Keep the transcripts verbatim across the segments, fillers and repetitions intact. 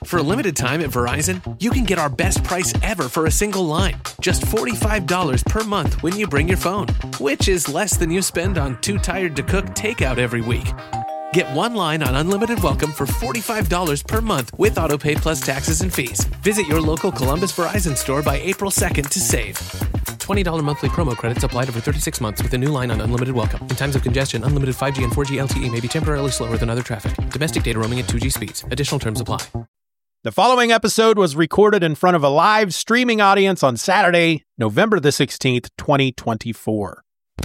For a limited time at Verizon, you can get our best price ever for a single line. Just forty-five dollars per month when you bring your phone, which is less than you spend on Too Tired to Cook takeout every week. Get one line on Unlimited Welcome for forty-five dollars per month with AutoPay plus taxes and fees. Visit your local Columbus Verizon store by April second to save. twenty dollars monthly promo credits applied over thirty-six months with a new line on Unlimited Welcome. In times of congestion, unlimited five G and four G L T E may be temporarily slower than other traffic. Domestic data roaming at two G speeds. Additional terms apply. The following episode was recorded in front of a live streaming audience on Saturday, November the sixteenth, twenty twenty-four.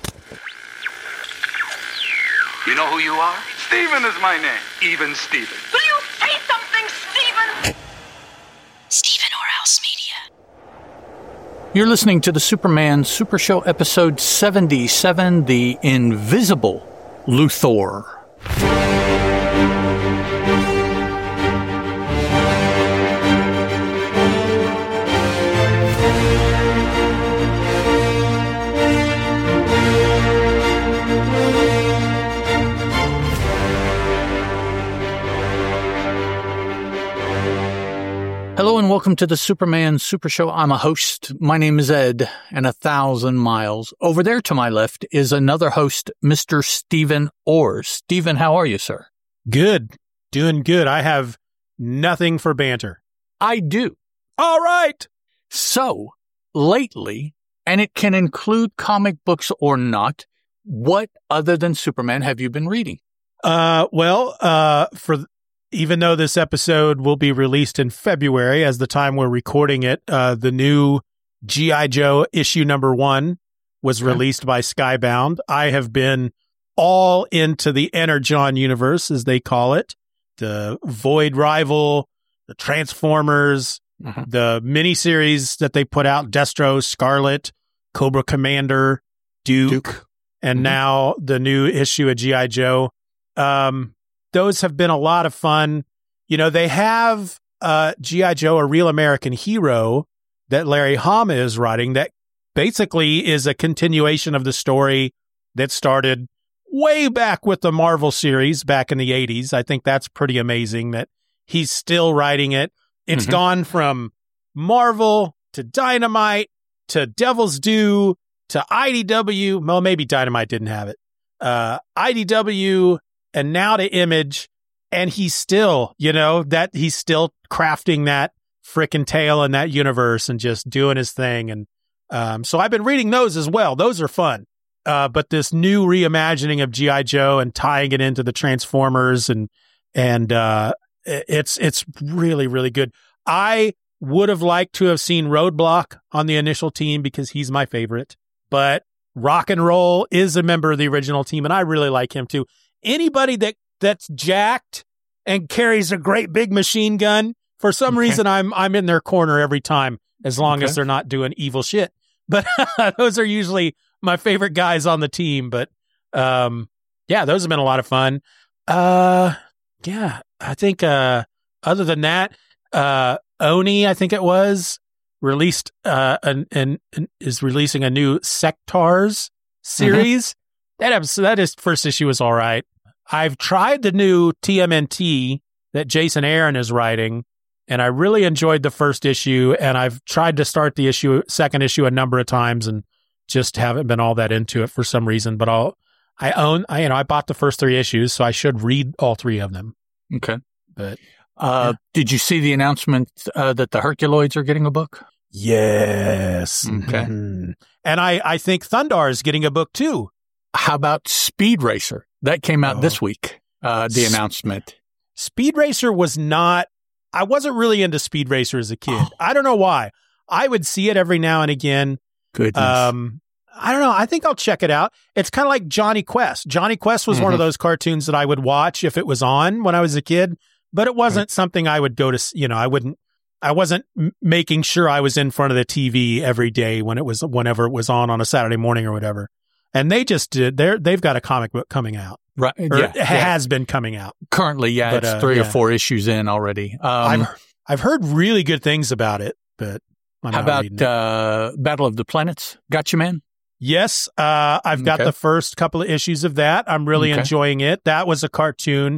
You know who you are? Steven is my name. Even Steven. Will you say something, Steven? Stephen Orhouse Media. You're listening to the Superman Super Show episode seventy-seven, The Invisible Luthor. Hello and welcome to the Superman Super Show. I'm a host. My name is Ed, and a thousand miles over there to my left is another host, Mister Stephen Orr. Stephen, how are you, sir? Good. Doing good. I have nothing for banter. I do. All right. So, lately, and it can include comic books or not, what other than Superman have you been reading? Uh, well, uh, for... Even though this episode will be released in February, as the time we're recording it, uh, the new G I. Joe issue number one was released by Skybound. I have been all into the Energon universe, as they call it, the Void Rival, the Transformers, uh-huh. the miniseries that they put out, Destro, Scarlet, Cobra Commander, Duke, Duke. and mm-hmm. now the new issue of G I. Joe. Um, Those have been a lot of fun. You know, they have uh, G I. Joe, A Real American Hero, that Larry Hama is writing that basically is a continuation of the story that started way back with the Marvel series back in the eighties. I think that's pretty amazing that he's still writing it. It's mm-hmm. gone from Marvel to Dynamite to Devil's Due to I D W. Well, maybe Dynamite didn't have it. Uh, I D W... and now to Image, and he's still, you know, that he's still crafting that frickin' tale in that universe and just doing his thing. And um, so I've been reading those as well. Those are fun. Uh, but this new reimagining of G I. Joe and tying it into the Transformers and and uh, it's it's really, really good. I would have liked to have seen Roadblock on the initial team because he's my favorite. But Rock and Roll is a member of the original team, and I really like him too. Anybody that, that's jacked and carries a great big machine gun, for some okay. reason, I'm I'm in their corner every time, as long okay. as they're not doing evil shit. But those are usually my favorite guys on the team. But um, yeah, those have been a lot of fun. Uh, yeah, I think uh, other than that, uh, Oni, I think it was, released uh, an, an, an is releasing a new Sectars series. Mm-hmm. That episode, that is, first issue was all right. I've tried the new T M N T that Jason Aaron is writing, and I really enjoyed the first issue, and I've tried to start the issue, second issue a number of times and just haven't been all that into it for some reason, but I'll, I own, I, you know, I bought the first three issues, so I should read all three of them. Okay. But, uh, yeah. Did you see the announcement uh, that the Herculoids are getting a book? Yes. Okay. Mm-hmm. And I, I think Thundar is getting a book too. How about Speed Racer? That came out oh. this week, uh, the S- announcement. Speed Racer was not, I wasn't really into Speed Racer as a kid. Oh. I don't know why. I would see it every now and again. Goodness. Um, I don't know. I think I'll check it out. It's kind of like Johnny Quest. Johnny Quest was mm-hmm. one of those cartoons that I would watch if it was on when I was a kid, but it wasn't right. something I would go to, you know, I wouldn't, I wasn't m- making sure I was in front of the T V every day when it was, whenever it was on on a Saturday morning or whatever. And they just did. They're they've got a comic book coming out, right? Or yeah, it has yeah. been coming out currently. Yeah, but, it's uh, three yeah. or four issues in already. Um, I've I've heard really good things about it, but I'm how not about uh, Battle of the Planets? Gotcha, man. Yes, uh, I've got okay. the first couple of issues of that. I'm really okay. enjoying it. That was a cartoon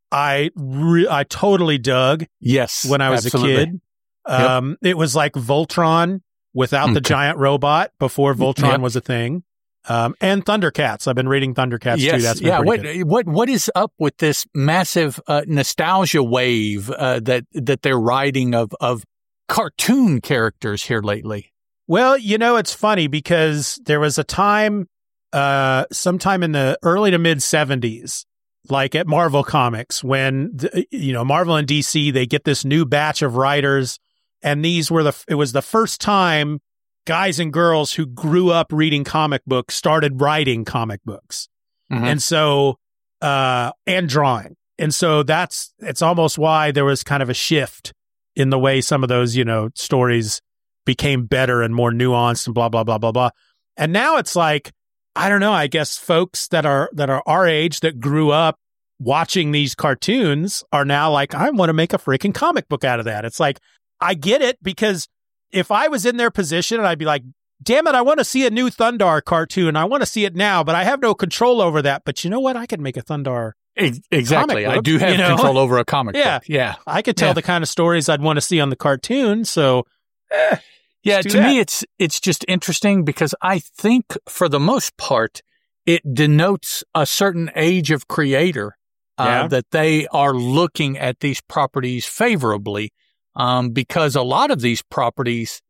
I re- I totally dug. Yes, when I was absolutely. a kid. Um, yep. It was like Voltron without okay. the giant robot before Voltron yep. was a thing. Um, and Thundercats. I've been reading Thundercats yes, too. That's been yeah. What good. what what is up with this massive uh, nostalgia wave uh, that that they're riding of of cartoon characters here lately? Well, you know, it's funny because there was a time, uh, sometime in the early to mid seventies, like at Marvel Comics, when the, you know Marvel and D C, they get this new batch of writers, and these were the it was the first time guys and girls who grew up reading comic books started writing comic books. Mm-hmm. And so, uh, and drawing. And so that's, it's almost why there was kind of a shift in the way some of those, you know, stories became better and more nuanced and blah, blah, blah, blah, blah. And now it's like, I don't know, I guess folks that are, that are our age that grew up watching these cartoons are now like, I want to make a freaking comic book out of that. It's like, I get it, because if I was in their position, and I'd be like, damn it, I want to see a new Thundar cartoon. I want to see it now, but I have no control over that. But you know what? I could make a Thundar Exactly. comic book, I do have you know? control over a comic yeah. book. Yeah. I could tell yeah. the kind of stories I'd want to see on the cartoon. So, eh, yeah, to that. me, it's it's just interesting because I think for the most part, it denotes a certain age of creator uh, yeah. that they are looking at these properties favorably. Um, because a lot of these properties,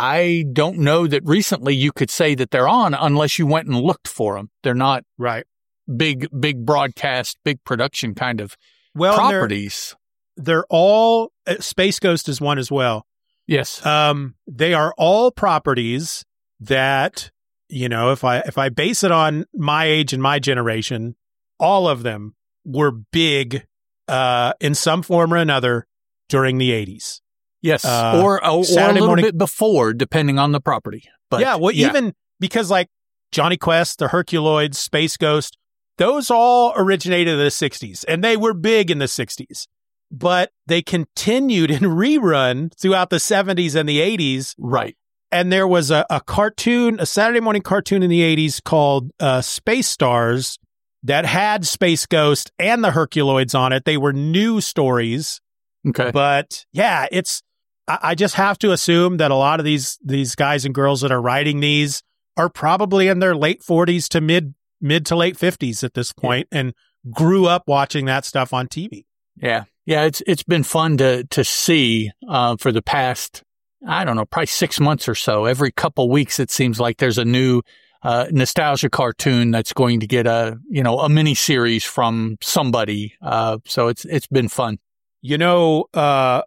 I don't know that recently you could say that they're on unless you went and looked for them. They're not right. big, big broadcast, big production kind of well, properties. They're, they're all, uh, Space Ghost is one as well. Yes. Um, they are all properties that, you know, if I, if I base it on my age and my generation, all of them were big, uh, in some form or another during the eighties. Yes, uh, or, or, or a little morning. bit before, depending on the property. But yeah, well, yeah. even because like Johnny Quest, the Herculoids, Space Ghost, those all originated in the sixties, and they were big in the sixties. But they continued in rerun throughout the seventies and the eighties. Right. And there was a, a cartoon, a Saturday morning cartoon in the eighties called uh, Space Stars that had Space Ghost and the Herculoids on it. They were new stories. Okay. But yeah, it's, I, I just have to assume that a lot of these, these guys and girls that are writing these are probably in their late forties to mid, mid to late fifties at this point, and grew up watching that stuff on T V. Yeah. Yeah. It's, it's been fun to, to see, uh, for the past, I don't know, probably six months or so. Every couple weeks, it seems like there's a new, uh, nostalgia cartoon that's going to get a, you know, a mini series from somebody. Uh, so it's, it's been fun. You know, uh,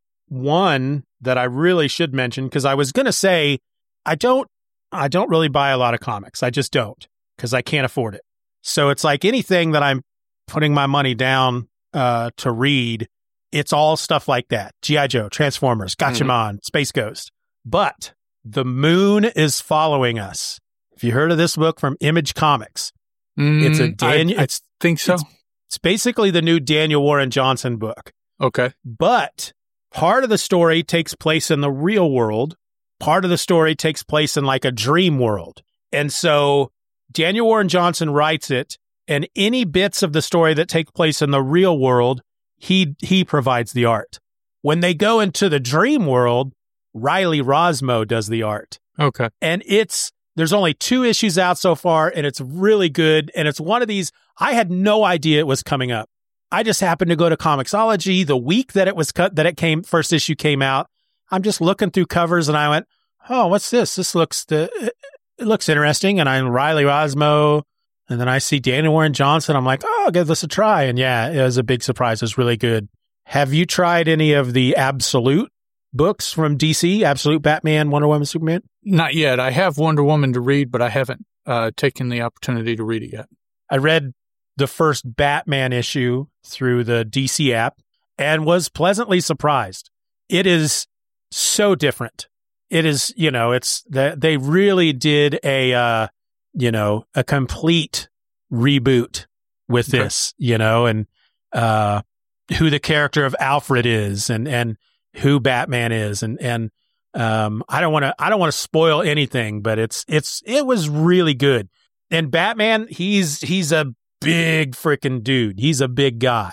one that I really should mention, because I was going to say, I don't, I don't really buy a lot of comics. I just don't, because I can't afford it. So it's like anything that I'm putting my money down, uh, to read, it's all stuff like that. G I. Joe, Transformers, Gatchaman, mm-hmm. Space Ghost. But The Moon is Following Us. Have you heard of this book from Image Comics? Mm, it's a Daniel, I, I it's, think so. It's, it's basically the new Daniel Warren Johnson book. Okay. But part of the story takes place in the real world. Part of the story takes place in like a dream world. And so Daniel Warren Johnson writes it, and any bits of the story that take place in the real world, he he provides the art. When they go into the dream world, Riley Rosmo does the art. Okay. And it's, there's only two issues out so far, and it's really good. And it's one of these, I had no idea it was coming up. I just happened to go to Comixology the week that it was cut, that it came, first issue came out. I'm just looking through covers and I went, oh, what's this? This looks, the, it looks interesting. And I'm Riley Rosmo. And then I see Daniel Warren Johnson. I'm like, oh, I'll give this a try. And yeah, it was a big surprise. It was really good. Have you tried any of the Absolute books from D C? Absolute Batman, Wonder Woman, Superman? Not yet. I have Wonder Woman to read, but I haven't uh, taken the opportunity to read it yet. I read the first Batman issue through the D C app and was pleasantly surprised. It is so different. It is, you know, it's that they really did a, uh, you know, a complete reboot with Okay. this, you know, and uh, who the character of Alfred is, and and who Batman is, and and um, I don't want to I don't want to spoil anything, but it's it's it was really good. And Batman, he's he's a big freaking dude. He's a big guy.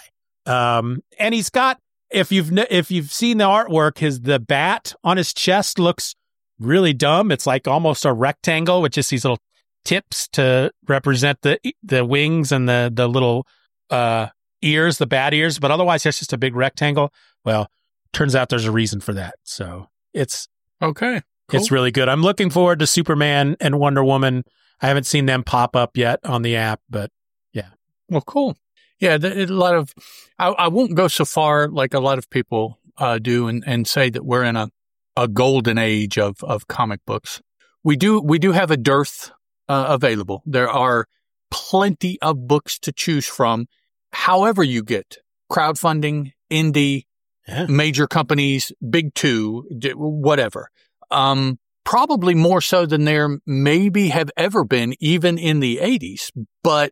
Um, and he's got, if you've if you've seen the artwork, his the bat on his chest looks really dumb. It's like almost a rectangle with just these little tips to represent the the wings and the the little uh, ears, the bat ears. But otherwise, it's just a big rectangle. Well, turns out there's a reason for that. So it's okay. Cool. It's really good. I'm looking forward to Superman and Wonder Woman. I haven't seen them pop up yet on the app, but yeah. Well, cool. Yeah, the, a lot of, I, I won't go so far like a lot of people uh, do and, and say that we're in a, a golden age of, of comic books. We do, we do have a dearth uh, available. There are plenty of books to choose from. However you get crowdfunding, indie, yeah. major companies, big two, whatever. Um, probably more so than there maybe have ever been, even in the eighties. But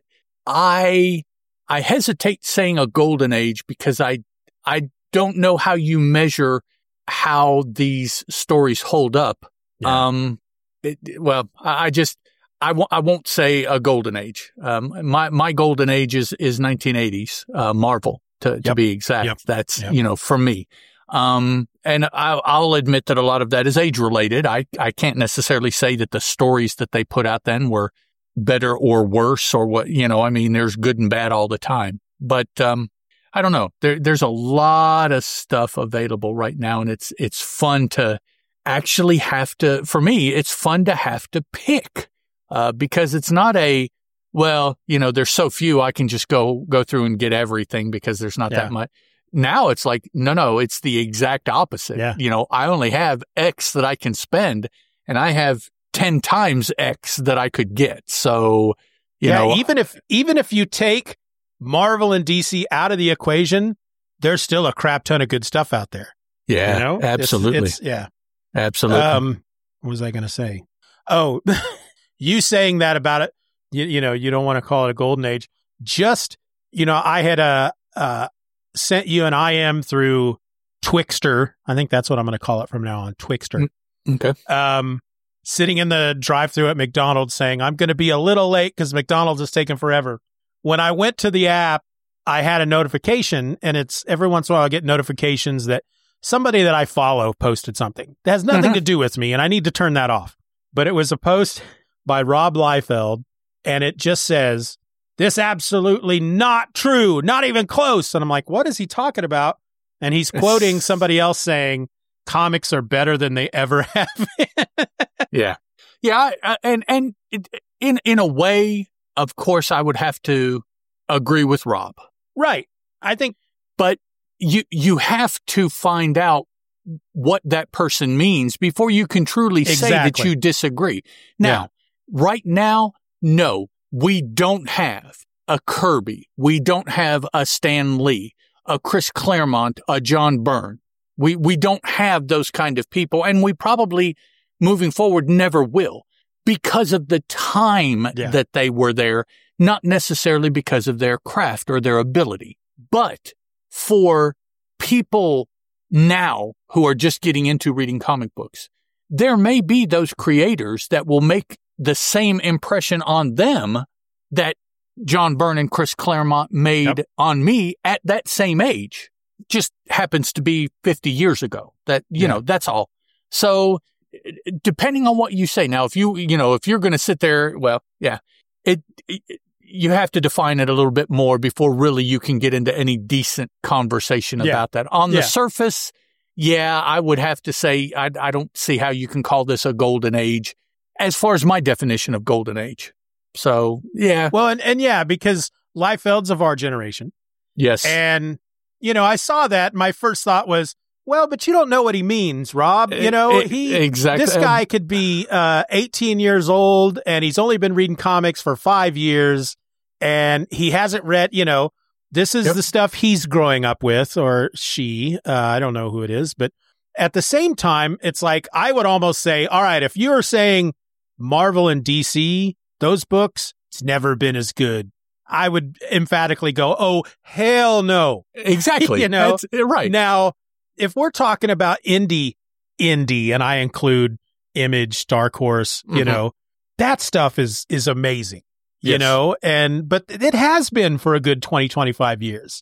I... I hesitate saying a golden age because I I don't know how you measure how these stories hold up. Yeah. Um, it, well, I, I just I won't I won't say a golden age. Um, my my golden age is is nineteen eighties uh, Marvel to yep. to be exact. Yep. That's yep. you know for me. Um, and I, I'll admit that a lot of that is age related. I I can't necessarily say that the stories that they put out then were better or worse or what, you know, I mean, there's good and bad all the time, but, um, I don't know. There, there's a lot of stuff available right now, and it's, it's fun to actually have to, for me, it's fun to have to pick, uh, because it's not a, well, you know, there's so few, I can just go, go through and get everything because there's not yeah. that much. Now it's like, no, no, it's the exact opposite. Yeah. You know, I only have X that I can spend, and I have ten times X that I could get. So, you yeah, know, even if, even if you take Marvel and D C out of the equation, there's still a crap ton of good stuff out there. Yeah, you know? absolutely. It's, it's, yeah, absolutely. Um, what was I going to say? Oh, you saying that about it, you, you know, you don't want to call it a golden age. Just, you know, I had a, uh, sent you an I M through Twixter. I think that's what I'm going to call it from now on. Twixter. Okay. Um, sitting in the drive-thru at McDonald's saying, I'm going to be a little late because McDonald's is taking forever. When I went to the app, I had a notification, and it's every once in a while I get notifications that somebody that I follow posted something that has nothing mm-hmm. to do with me, and I need to turn that off. But it was a post by Rob Liefeld, and it just says, this absolutely not true, not even close. And I'm like, what is he talking about? And he's quoting somebody else saying, comics are better than they ever have been. Yeah. Yeah. I, and, and in, in a way, of course, I would have to agree with Rob. Right. I think, but you, you have to find out what that person means before you can truly say exactly. that you disagree. Now, yeah. right now, no, we don't have a Kirby. We don't have a Stan Lee, a Chris Claremont, a John Byrne. We we don't have those kind of people, and we probably, moving forward, never will because of the time yeah. that they were there, not necessarily because of their craft or their ability. But for people now who are just getting into reading comic books, there may be those creators that will make the same impression on them that John Byrne and Chris Claremont made yep. on me at that same age. Just happens to be fifty years ago. That, you yeah. know, that's all. So depending on what you say. Now, if you, you know, if you're going to sit there, well, yeah, it, it, you have to define it a little bit more before really you can get into any decent conversation yeah. about that. On the yeah. surface, yeah, I would have to say, I, I don't see how you can call this a golden age as far as my definition of golden age. So, yeah. Well, and, and yeah, because Liefeld's of our generation. Yes. And, you know, I saw that. My first thought was, well, but you don't know what he means, Rob. You know, he exactly. this guy could be uh, eighteen years old, and he's only been reading comics for five years, and he hasn't read, you know, this is yep. the stuff he's growing up with, or she. Uh, I don't know who it is. But at the same time, it's like I would almost say, all right, if you're saying Marvel and D C, those books, it's never been as good. I would emphatically go, oh, hell no. Exactly. You know, That's, right. Now, if we're talking about indie, indie, and I include Image, Dark Horse, you mm-hmm. know, that stuff is, is amazing, yes. you know, and, but it has been for a good twenty, twenty-five years.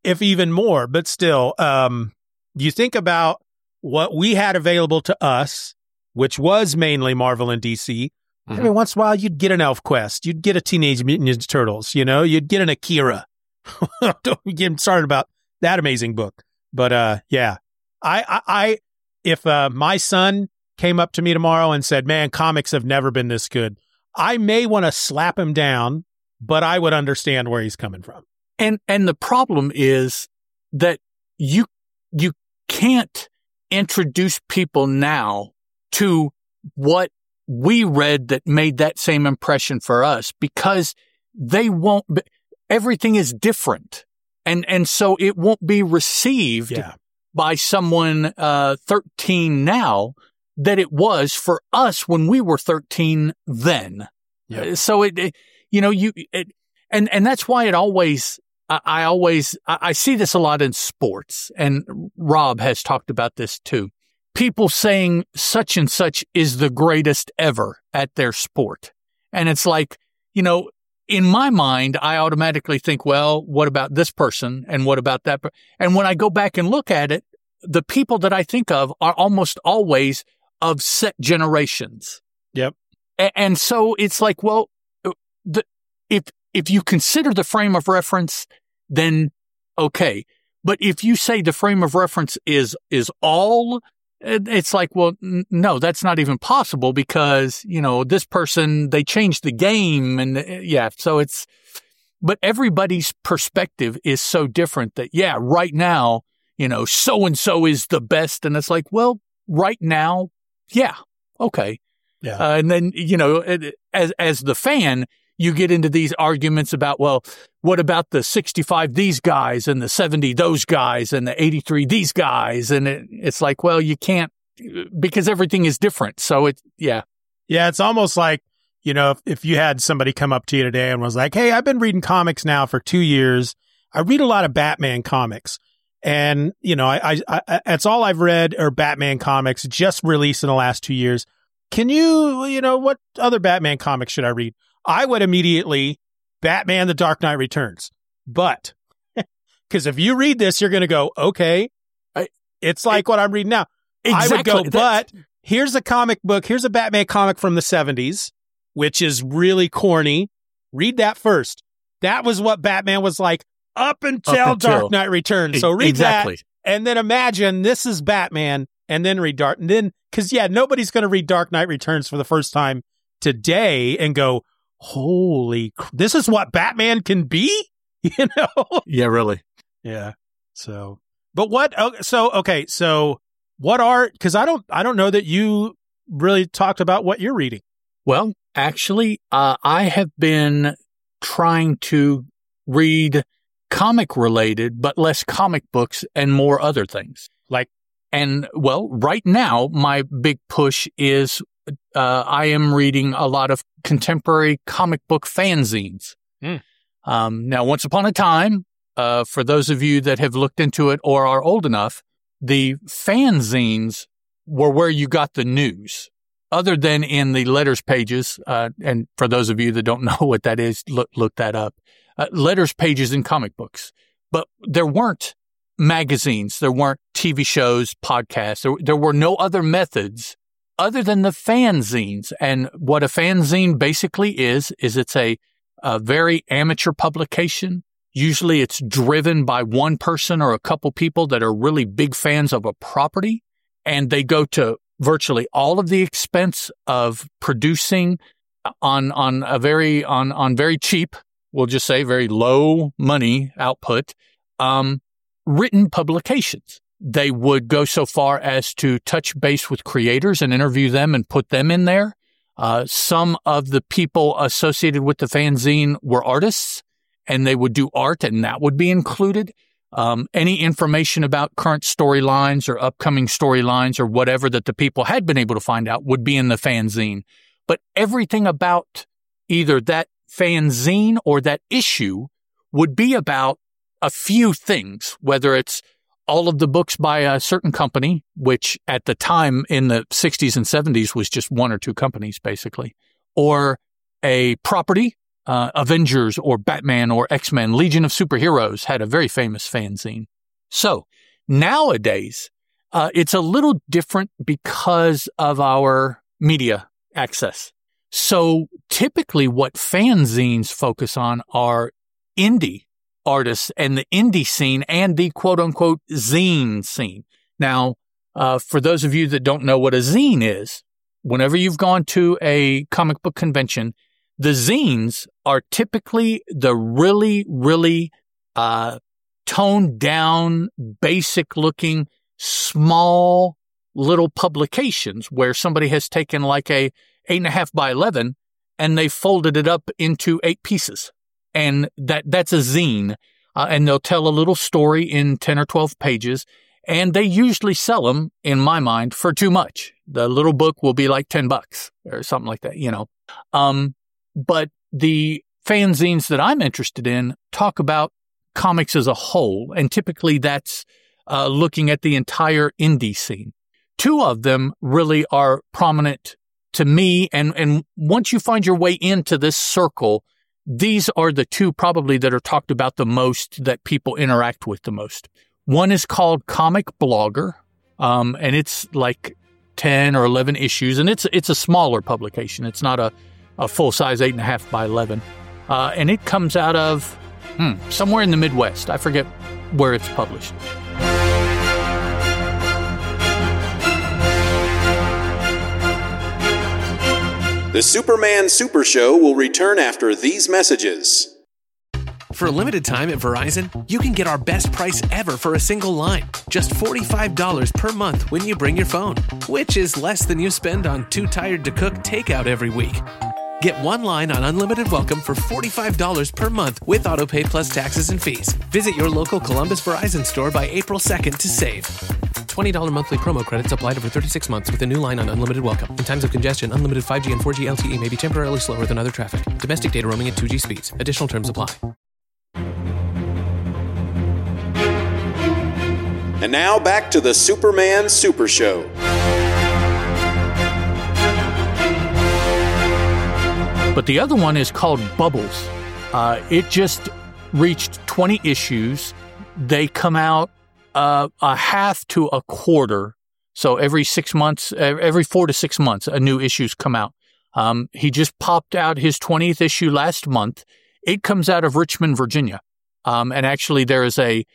if even more, but still, um, you think about what we had available to us, which was mainly Marvel and D C. Mm-hmm. Every once in a while, you'd get an ElfQuest. You'd get a Teenage Mutant Ninja Turtles. You know, you'd get an Akira. Don't get started about that amazing book. But uh, yeah, I, I, I if uh, my son came up to me tomorrow and said, man, comics have never been this good, I may want to slap him down, but I would understand where he's coming from. And and the problem is that you you can't introduce people now to what we read that made that same impression for us, because they won't be, everything is different. And and so it won't be received yeah. by someone uh thirteen now that it was for us when we were thirteen then. Yeah. So it, it you know you it, and and that's why it always I, I always I, I see this a lot in sports, and Rob has talked about this too. People saying such and such is the greatest ever at their sport. And it's like, you know, in my mind, I automatically think, well, what about this person? And what about that? Per-? And when I go back and look at it, the people that I think of are almost always of set generations. Yep. A- and so it's like, well, the, if, if you consider the frame of reference, then okay. But if you say the frame of reference is, is all, it's like, well, n- no, that's not even possible, because, you know, this person, they changed the game, and uh, yeah, so it's, but everybody's perspective is so different that, yeah, right now, you know, so-and-so is the best. And it's like, well, right now, yeah, okay. Yeah. Uh, and then, you know, it, as, as the fan, you get into these arguments about, well, what about the sixty-five, these guys, and the seventy, those guys, and the eighty-three, these guys? And it, it's like, well, you can't, because everything is different. So it, yeah. Yeah. It's almost like, you know, if, if you had somebody come up to you today and was like, hey, I've been reading comics now for two years. I read a lot of Batman comics. And, you know, I, I, I that's all I've read are Batman comics just released in the last two years. Can you, you know, what other Batman comics should I read? I would immediately Batman, The Dark Knight Returns. But because if you read this, you're going to go, okay, I, it's like it, what I'm reading now. Exactly. I would go, but here's a comic book. Here's a Batman comic from the seventies, which is really corny. Read that first. That was what Batman was like up until, up until Dark Knight Returns. So read exactly. that. And then imagine this is Batman, and then read Dark. And then, because, yeah, nobody's going to read Dark Knight Returns for the first time today and go, holy, this is what Batman can be, you know? Yeah, really. Yeah. So, but what, so, okay. So what are, cause I don't, I don't know that you really talked about what you're reading. Well, actually, uh, I have been trying to read comic related, but less comic books and more other things. Like, and well, right now, my big push is Uh, I am reading a lot of contemporary comic book fanzines. Mm. Um, now, once upon a time, uh, for those of you that have looked into it or are old enough, the fanzines were where you got the news, other than in the letters pages. Uh, and for those of you that don't know what that is, look, look that up. Uh, letters pages in comic books. But there weren't magazines. There weren't T V shows, podcasts. There, there were no other methods other than the fanzines. And what a fanzine basically is, is it's a, a very amateur publication. Usually it's driven by one person or a couple people that are really big fans of a property. And they go to virtually all of the expense of producing on, on a very, on, on very cheap, we'll just say very low money output, um, written publications. They would go so far as to touch base with creators and interview them and put them in there. Uh, some of the people associated with the fanzine were artists, and they would do art, and that would be included. Um, any information about current storylines or upcoming storylines or whatever that the people had been able to find out would be in the fanzine. But everything about either that fanzine or that issue would be about a few things, whether it's all of the books by a certain company, which at the time in the sixties and seventies was just one or two companies, basically, or a property, uh, Avengers or Batman or X-Men. Legion of Superheroes had a very famous fanzine. So nowadays, uh, it's a little different because of our media access. So typically what fanzines focus on are indie artists and the indie scene and the quote-unquote zine scene. Now, uh, for those of you that don't know what a zine is, whenever you've gone to a comic book convention, the zines are typically the really, really uh toned down, basic-looking, small little publications where somebody has taken like a eight and a half by eleven and they folded it up into eight pieces. And that that's a zine. Uh, and they'll tell a little story in ten or twelve pages. And they usually sell them, in my mind, for too much. The little book will be like ten bucks or something like that, you know. Um, but the fanzines that I'm interested in talk about comics as a whole. And typically that's uh, looking at the entire indie scene. Two of them really are prominent to me. And, and once you find your way into this circle, these are the two probably that are talked about the most, that people interact with the most. One is called Comic Blogger, um, and it's like ten or eleven issues, and it's it's a smaller publication. It's not a, a full-size eight and a half by eleven. Uh, and it comes out of hmm, somewhere in the Midwest. I forget where it's published. The Superman Super Show will return after these messages. For a limited time at Verizon, you can get our best price ever for a single line. Just forty-five dollars per month when you bring your phone, which is less than you spend on Too Tired to Cook takeout every week. Get one line on Unlimited Welcome for forty-five dollars per month with AutoPay plus taxes and fees. Visit your local Columbus Verizon store by April second to save. twenty dollars monthly promo credits applied over thirty-six months with a new line on Unlimited Welcome. In times of congestion, unlimited five G and four G L T E may be temporarily slower than other traffic. Domestic data roaming at two G speeds. Additional terms apply. And now back to the Superman Super Show. But the other one is called Bubbles. Uh, it just reached twenty issues. They come out uh, a half to a quarter. So every six months, every four to six months, a new issues come out. Um, he just popped out his twentieth issue last month. It comes out of Richmond, Virginia. Um, and actually there is a,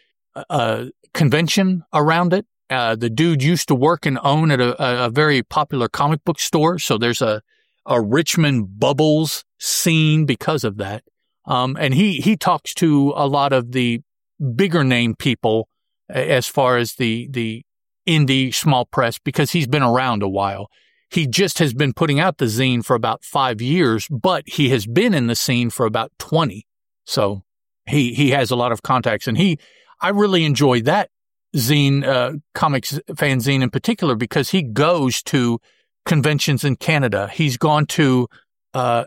a convention around it. Uh, the dude used to work and own at a, a very popular comic book store. So there's a, a Richmond Bubbles scene because of that. Um, and he, he talks to a lot of the bigger name people as far as the, the indie small press, because he's been around a while. He just has been putting out the zine for about five years, but he has been in the scene for about twenty. So he, he has a lot of contacts, and he, I really enjoy that zine, uh, comics fanzine in particular, because he goes to conventions in Canada. He's gone to, uh,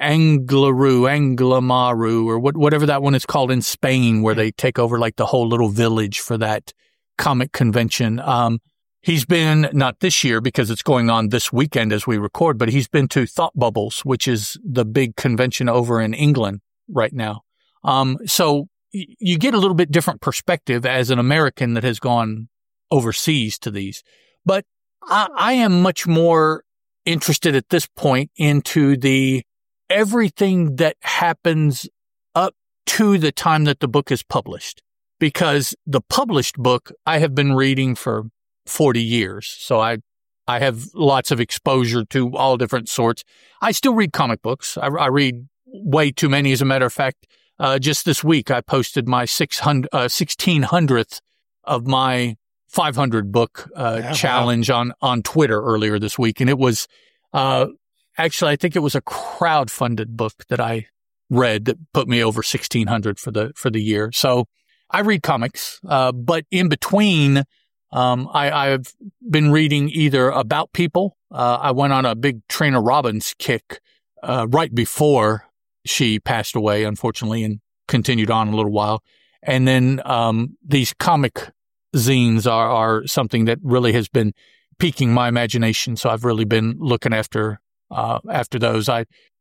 Anglaru, Anglamaru, or what, whatever that one is called in Spain, where they take over like the whole little village for that comic convention. Um, he's been, not this year because it's going on this weekend as we record, but he's been to Thought Bubbles, which is the big convention over in England right now. Um, so y- you get a little bit different perspective as an American that has gone overseas to these. But I, I am much more interested at this point into the everything that happens up to the time that the book is published, because the published book I have been reading for forty years. So I, I have lots of exposure to all different sorts. I still read comic books. I, I read way too many. As a matter of fact, uh, just this week, I posted my six hundred, uh, sixteen hundredth of my five hundred book, uh, yeah, challenge wow. on, on Twitter earlier this week. And it was, uh, actually, I think it was a crowd-funded book that I read that put me over sixteen hundred for the, for the year. So I read comics, uh, but in between, um, I, I've been reading either about people. Uh, I went on a big Trina Robbins kick, uh, right before she passed away, unfortunately, and continued on a little while. And then, um, these comic zines are, are something that really has been piquing my imagination. So I've really been looking after, uh, after those. I,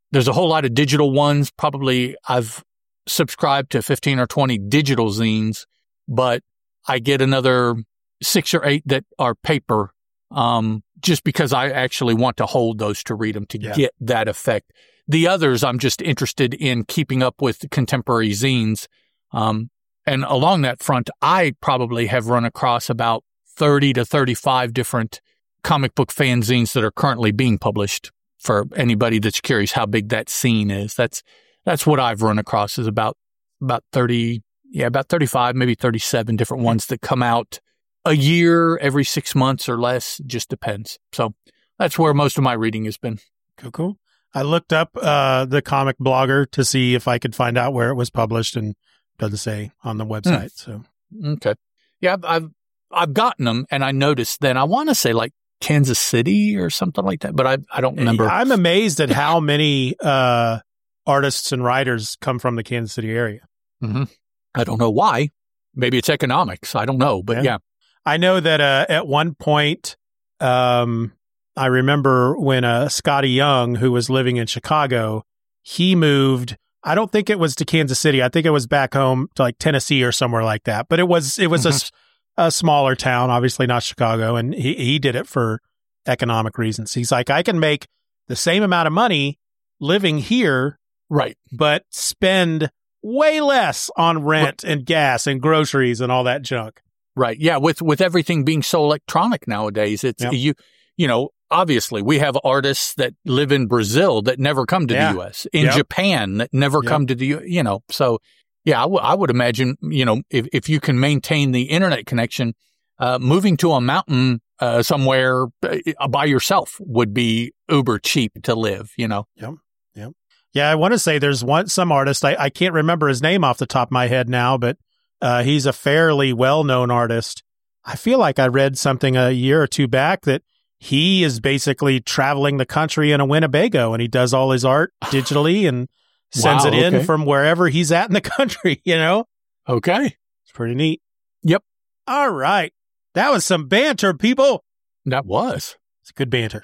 there's a whole lot of digital ones. Probably I've subscribed to fifteen or twenty digital zines, but I get another six or eight that are paper, um, just because I actually want to hold those to read them to yeah. get that effect. The others, I'm just interested in keeping up with contemporary zines. Um, and along that front, I probably have run across about thirty to thirty-five different comic book fanzines that are currently being published. For anybody that's curious how big that scene is, that's that's what I've run across, is about about thirty, yeah, about thirty-five, maybe thirty-seven different ones that come out a year, every six months or less. Just depends. So that's where most of my reading has been. Cool, cool. I looked up uh, the comic blogger to see if I could find out where it was published, and it doesn't say on the website. Mm. So okay, yeah, I've, I've I've gotten them, and I noticed then I want to say like Kansas City or something like that, but I I don't remember. I'm amazed at how many uh, artists and writers come from the Kansas City area. Mm-hmm. I don't know why. Maybe it's economics. I don't know, but yeah. yeah. I know that uh, at one point, um, I remember when uh, Scotty Young, who was living in Chicago, he moved. I don't think it was to Kansas City. I think it was back home to like Tennessee or somewhere like that. But it was it was mm-hmm. a a smaller town, obviously not Chicago, and he, he did it for economic reasons. He's like, I can make the same amount of money living here, right, but spend way less on rent right. and gas and groceries and all that junk. Right. Yeah. With with everything being so electronic nowadays, it's yep. you you know, obviously we have artists that live in Brazil that never come to yeah. the U S, in yep. Japan that never yep. come to the U S, you know, so yeah, I, w- I would imagine, you know, if, if you can maintain the internet connection, uh, moving to a mountain uh, somewhere uh, by yourself would be uber cheap to live, you know? Yep. Yep. Yeah, I want to say there's one, some artist, I, I can't remember his name off the top of my head now, but uh, he's a fairly well-known artist. I feel like I read something a year or two back that he is basically traveling the country in a Winnebago, and he does all his art digitally and sends wow, it in okay. from wherever he's at in the country, you know? Okay. It's pretty neat. Yep. All right. That was some banter, people. That was. It's good banter.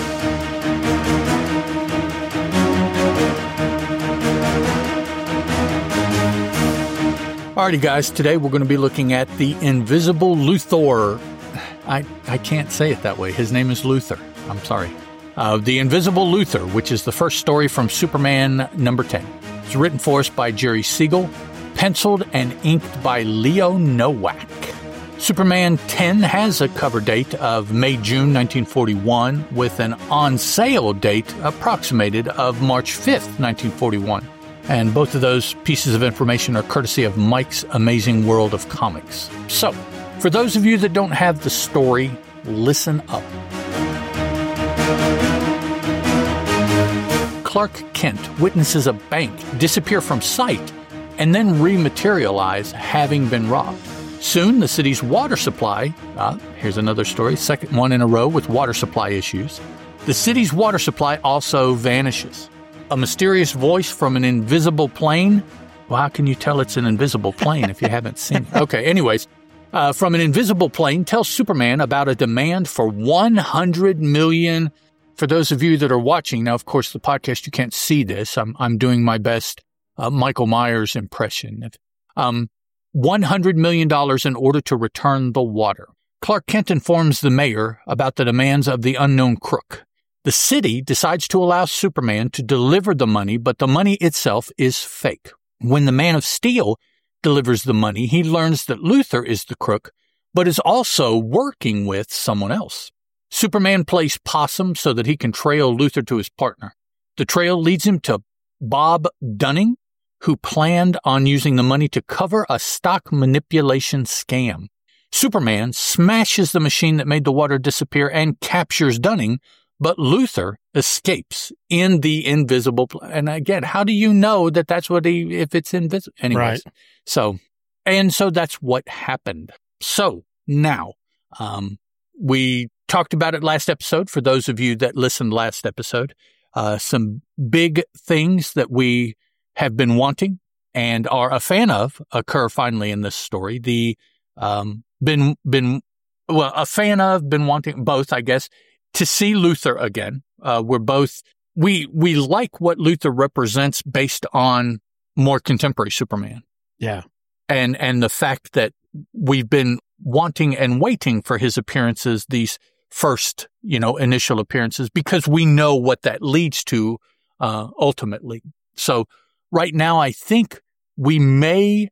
Alrighty, guys. Today we're going to be looking at the Invisible Luthor. I, I can't say it that way. His name is Luthor. I'm sorry. Uh, the Invisible Luthor, which is the first story from Superman number ten. It's written for us by Jerry Siegel, penciled and inked by Leo Nowak. Superman ten has a cover date of May-June nineteen forty-one, with an on-sale date approximated of March fifth, nineteen forty-one. And both of those pieces of information are courtesy of Mike's Amazing World of Comics. So, for those of you that don't have the story, listen up. Clark Kent witnesses a bank disappear from sight and then rematerialize, having been robbed. Soon, the city's water supply, uh, here's another story, second one in a row with water supply issues. The city's water supply also vanishes. A mysterious voice from an invisible plane. Well, how can you tell it's an invisible plane if you haven't seen it? Okay, anyways, uh, from an invisible plane tells Superman about a demand for one hundred million dollars. For those of you that are watching, now, of course, the podcast, you can't see this. I'm I'm doing my best uh, Michael Myers impression. Um, one hundred million dollars in order to return the water. Clark Kent informs the mayor about the demands of the unknown crook. The city decides to allow Superman to deliver the money, but the money itself is fake. When the Man of Steel delivers the money, he learns that Luthor is the crook, but is also working with someone else. Superman plays possum so that he can trail Luthor to his partner. The trail leads him to Bob Dunning, who planned on using the money to cover a stock manipulation scam. Superman smashes the machine that made the water disappear and captures Dunning, but Luthor escapes in the invisible. Pl- and again, how do you know that that's what he, if it's invisible? Anyways, right. so, and so that's what happened. So now, um, we talked about it last episode. For those of you that listened last episode, uh, some big things that we have been wanting and are a fan of occur finally in this story. The, um, been, been, well, a fan of, been wanting both, I guess, to see Luthor again. Uh, we're both we we like what Luthor represents based on more contemporary Superman. Yeah. And and the fact that we've been wanting and waiting for his appearances, these first, you know, initial appearances, because we know what that leads to uh, ultimately. So right now, I think we may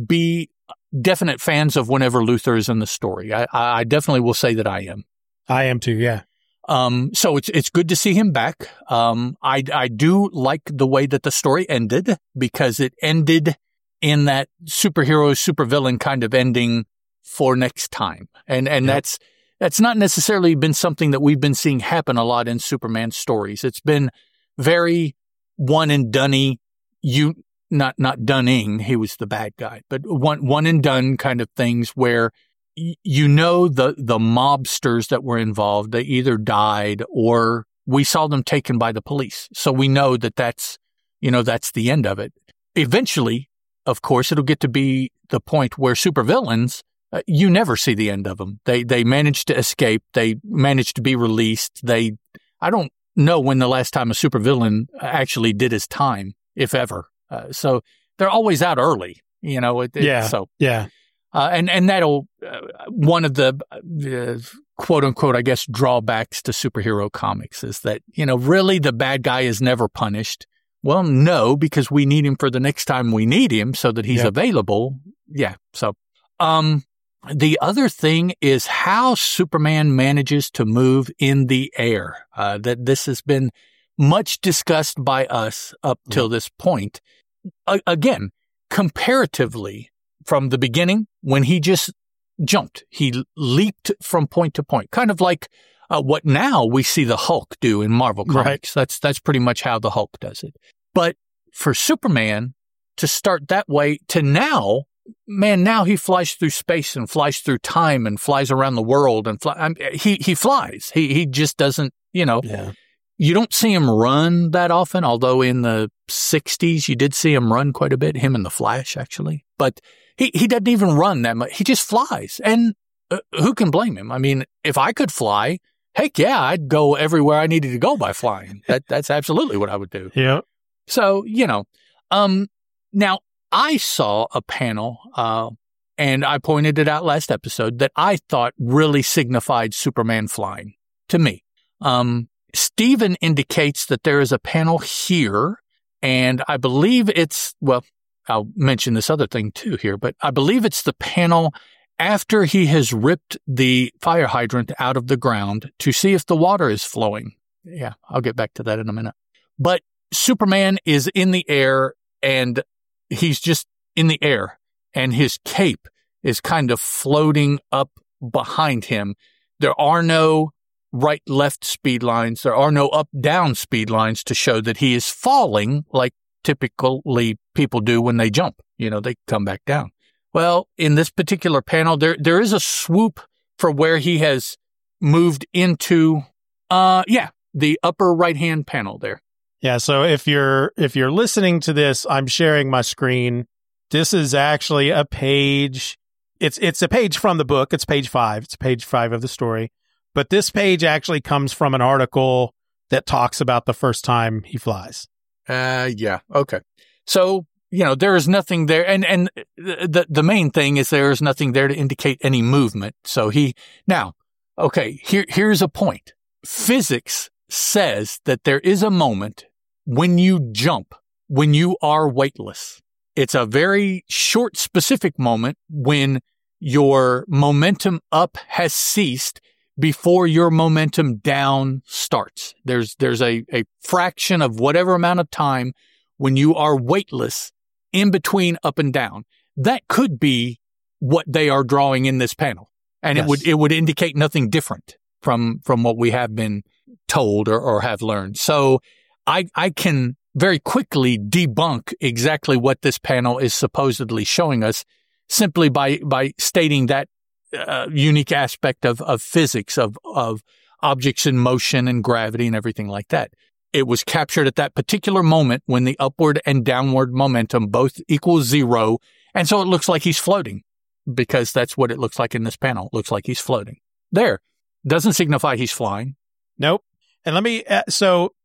be definite fans of whenever Luthor is in the story. I, I definitely will say that I am. I am too, yeah. Um, so it's it's good to see him back. Um, I I do like the way that the story ended, because it ended in that superhero, supervillain kind of ending for next time. And and yep. that's that's not necessarily been something that we've been seeing happen a lot in Superman stories. It's been very one and done-y, you not not Dunning, he was the bad guy, but one one and done kind of things where y- you know the the mobsters that were involved, they either died or we saw them taken by the police. So we know that that's, you know, that's the end of it. Eventually, of course, it'll get to be the point where supervillains, uh, you never see the end of them. They they manage to escape. They manage to be released. They, I don't know when the last time a supervillain actually did his time, if ever. Uh, so they're always out early, you know. It, it, yeah. So yeah. Uh, and and that'll uh, one of the uh, quote unquote, I guess, drawbacks to superhero comics is that, you know, really the bad guy is never punished. Well, no, because we need him for the next time we need him so that he's yep. available. Yeah. So, um, the other thing is how Superman manages to move in the air. Uh, that this has been much discussed by us up till yep. this point. A- again, comparatively from the beginning, when he just jumped, he leaped from point to point, kind of like Uh, what now we see the Hulk do in Marvel Comics. Right. That's that's pretty much how the Hulk does it. But for Superman to start that way to now, man, now he flies through space and flies through time and flies around the world and fly, I mean, he he flies. He he just doesn't, you know. Yeah. You don't see him run that often, although in the sixties you did see him run quite a bit. Him and the Flash, actually, but he he doesn't even run that much. He just flies, and uh, who can blame him? I mean, if I could fly. Heck yeah, I'd go everywhere I needed to go by flying. That that's absolutely what I would do. Yeah. So, you know, um, now I saw a panel, uh, and I pointed it out last episode that I thought really signified Superman flying to me. Um, Stephen indicates that there is a panel here, and I believe it's, well, I'll mention this other thing too here, but I believe it's the panel after he has ripped the fire hydrant out of the ground to see if the water is flowing. Yeah, I'll get back to that in a minute. But Superman is in the air, and he's just in the air, and his cape is kind of floating up behind him. There are no right-left speed lines. There are no up-down speed lines to show that he is falling like typically people do when they jump. You know, they come back down. Well, in this particular panel, there there is a swoop for where he has moved into, uh, yeah, the upper right-hand panel there. Yeah, so if you're if you're listening to this, I'm sharing my screen. This is actually a page. It's it's a page from the book. It's page five. It's page five of the story. But this page actually comes from an article that talks about the first time he flies. Uh, yeah, okay. So, you know, there is nothing there. And, and the, the main thing is there is nothing there to indicate any movement. So he, now, okay, here, here's a point. Physics says that there is a moment when you jump, when you are weightless. It's a very short, specific moment when your momentum up has ceased before your momentum down starts. There's, there's a, a fraction of whatever amount of time when you are weightless in between up and down. That could be what they are drawing in this panel. And yes. it would, it would indicate nothing different from, from what we have been told or, or have learned. So I, I can very quickly debunk exactly what this panel is supposedly showing us simply by, by stating that uh, unique aspect of, of physics, of, of objects in motion and gravity and everything like that. It was captured at that particular moment when the upward and downward momentum both equals zero. And so it looks like he's floating because that's what it looks like in this panel. It looks like he's floating. There. Doesn't signify he's flying. Nope. And let me, uh, so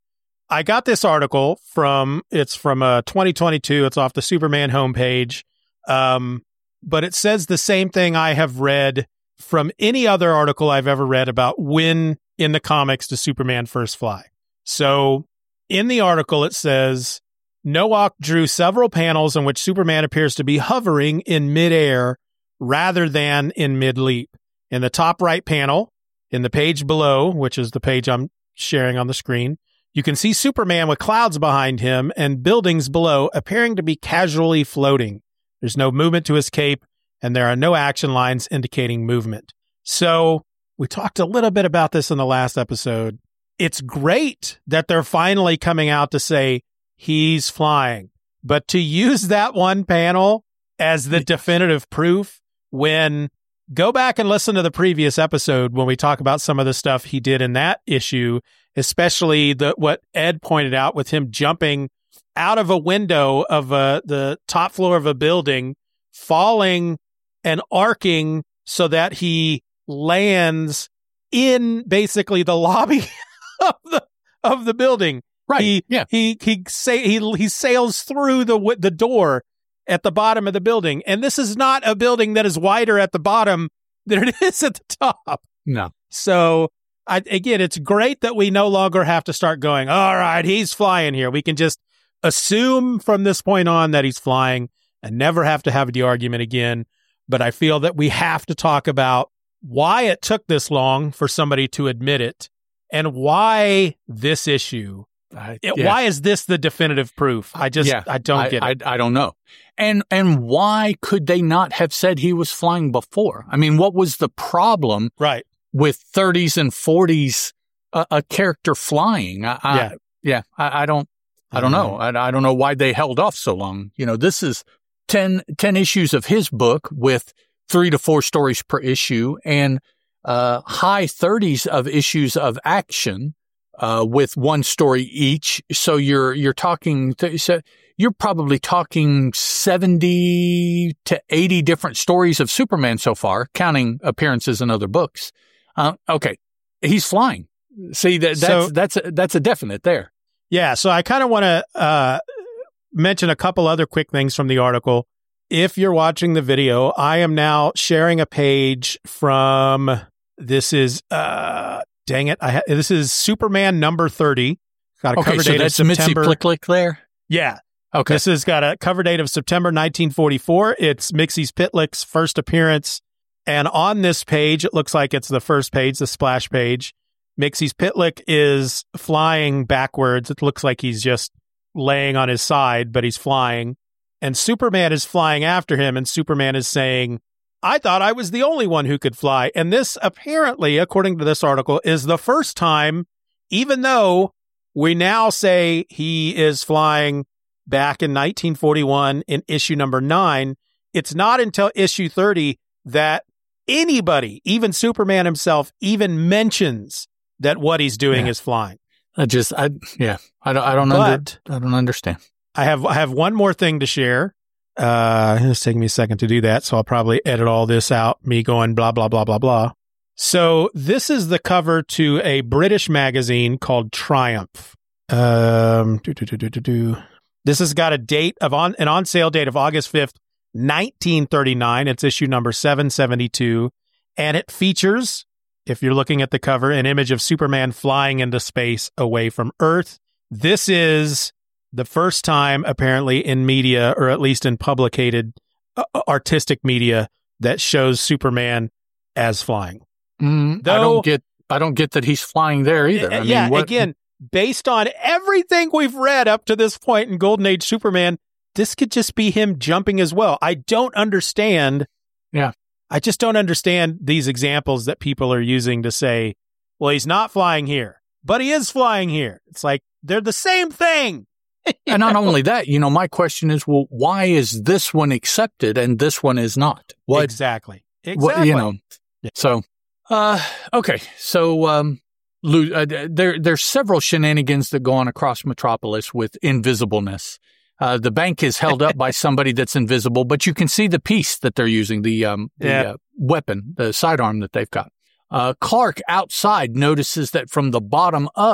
I got this article from, it's from uh, twenty twenty-two. It's off the Superman homepage. Um, but it says the same thing I have read from any other article I've ever read about when in the comics does Superman first fly. So in the article, it says, Nowak drew several panels in which Superman appears to be hovering in midair rather than in mid-leap. In the top right panel, in the page below, which is the page I'm sharing on the screen, you can see Superman with clouds behind him and buildings below appearing to be casually floating. There's no movement to his cape, and there are no action lines indicating movement. So we talked a little bit about this in the last episode. It's great that they're finally coming out to say he's flying, but to use that one panel as the definitive proof, when go back and listen to the previous episode when we talk about some of the stuff he did in that issue, especially the what Ed pointed out with him jumping out of a window of a, the top floor of a building, falling and arcing so that he lands in basically the lobby of the of the building. Right. He yeah. he he say he he sails through the the door at the bottom of the building, and this is not a building that is wider at the bottom than it is at the top. No. So I, again, it's great that we no longer have to start going, all right, he's flying here. We can just assume from this point on that he's flying and never have to have the argument again. But I feel that we have to talk about why it took this long for somebody to admit it and why this issue. Uh, it, yeah. Why is this the definitive proof? I just, yeah, I don't I, get it. I, I don't know. And, and why could they not have said he was flying before? I mean, what was the problem right. with thirties and forties, uh, a character flying? I, I, yeah. Yeah. I, I don't, I don't know. I, I don't know why they held off so long. You know, this is ten, ten issues of his book with three to four stories per issue and, uh, high thirties of issues of action. Uh, with one story each. So you're, you're talking, th- so you're probably talking seventy to eighty different stories of Superman so far, counting appearances in other books. Uh, okay. He's flying. See, that, that's, so, that's, a, that's a definite there. Yeah. So I kind of want to, uh, mention a couple other quick things from the article. If you're watching the video, I am now sharing a page from, this is, uh, dang it. I ha- this is Superman number thirty. Got a okay, cover so date that's of Mitzi September. Plicklick there? Yeah. Okay. This has got a cover date of September nineteen forty-four. It's Mixie Pitlick's first appearance. And on this page, it looks like it's the first page, the splash page. Mixie Pitlick is flying backwards. It looks like he's just laying on his side, but he's flying. And Superman is flying after him, and Superman is saying, I thought I was the only one who could fly. And this apparently, according to this article, is the first time, even though we now say he is flying back in nineteen forty-one in issue number nine, it's not until issue thirty that anybody, even Superman himself, even mentions that what he's doing yeah. is flying. I just, I, yeah, I don't, I don't, but under, I don't understand. I have, I have one more thing to share. Uh, it's taking me a second to do that, so I'll probably edit all this out, me going blah, blah, blah, blah, blah. So this is the cover to a British magazine called Triumph. Um, do, do, do, do, do, do. This has got a date of on an on sale date of August fifth, nineteen thirty-nine. It's issue number seven seventy-two. And it features, if you're looking at the cover, an image of Superman flying into space away from Earth. This is the first time, apparently, in media, or at least in publicated uh, artistic media, that shows Superman as flying. Mm, Though, I don't get, I don't get that he's flying there either. I yeah, mean, what, again, based on everything we've read up to this point in Golden Age Superman, this could just be him jumping as well. I don't understand. Yeah, I just don't understand these examples that people are using to say, "Well, he's not flying here, but he is flying here." It's like they're the same thing. And not only that, you know, my question is, well, why is this one accepted and this one is not? What exactly? Exactly. What, you know, so, uh, okay. So, um, uh, there, there's several shenanigans that go on across Metropolis with invisibleness. Uh, the bank is held up by somebody that's invisible, but you can see the piece that they're using, the, um, the yeah. uh, weapon, the sidearm that they've got. Uh, Clark outside notices that from the bottom up,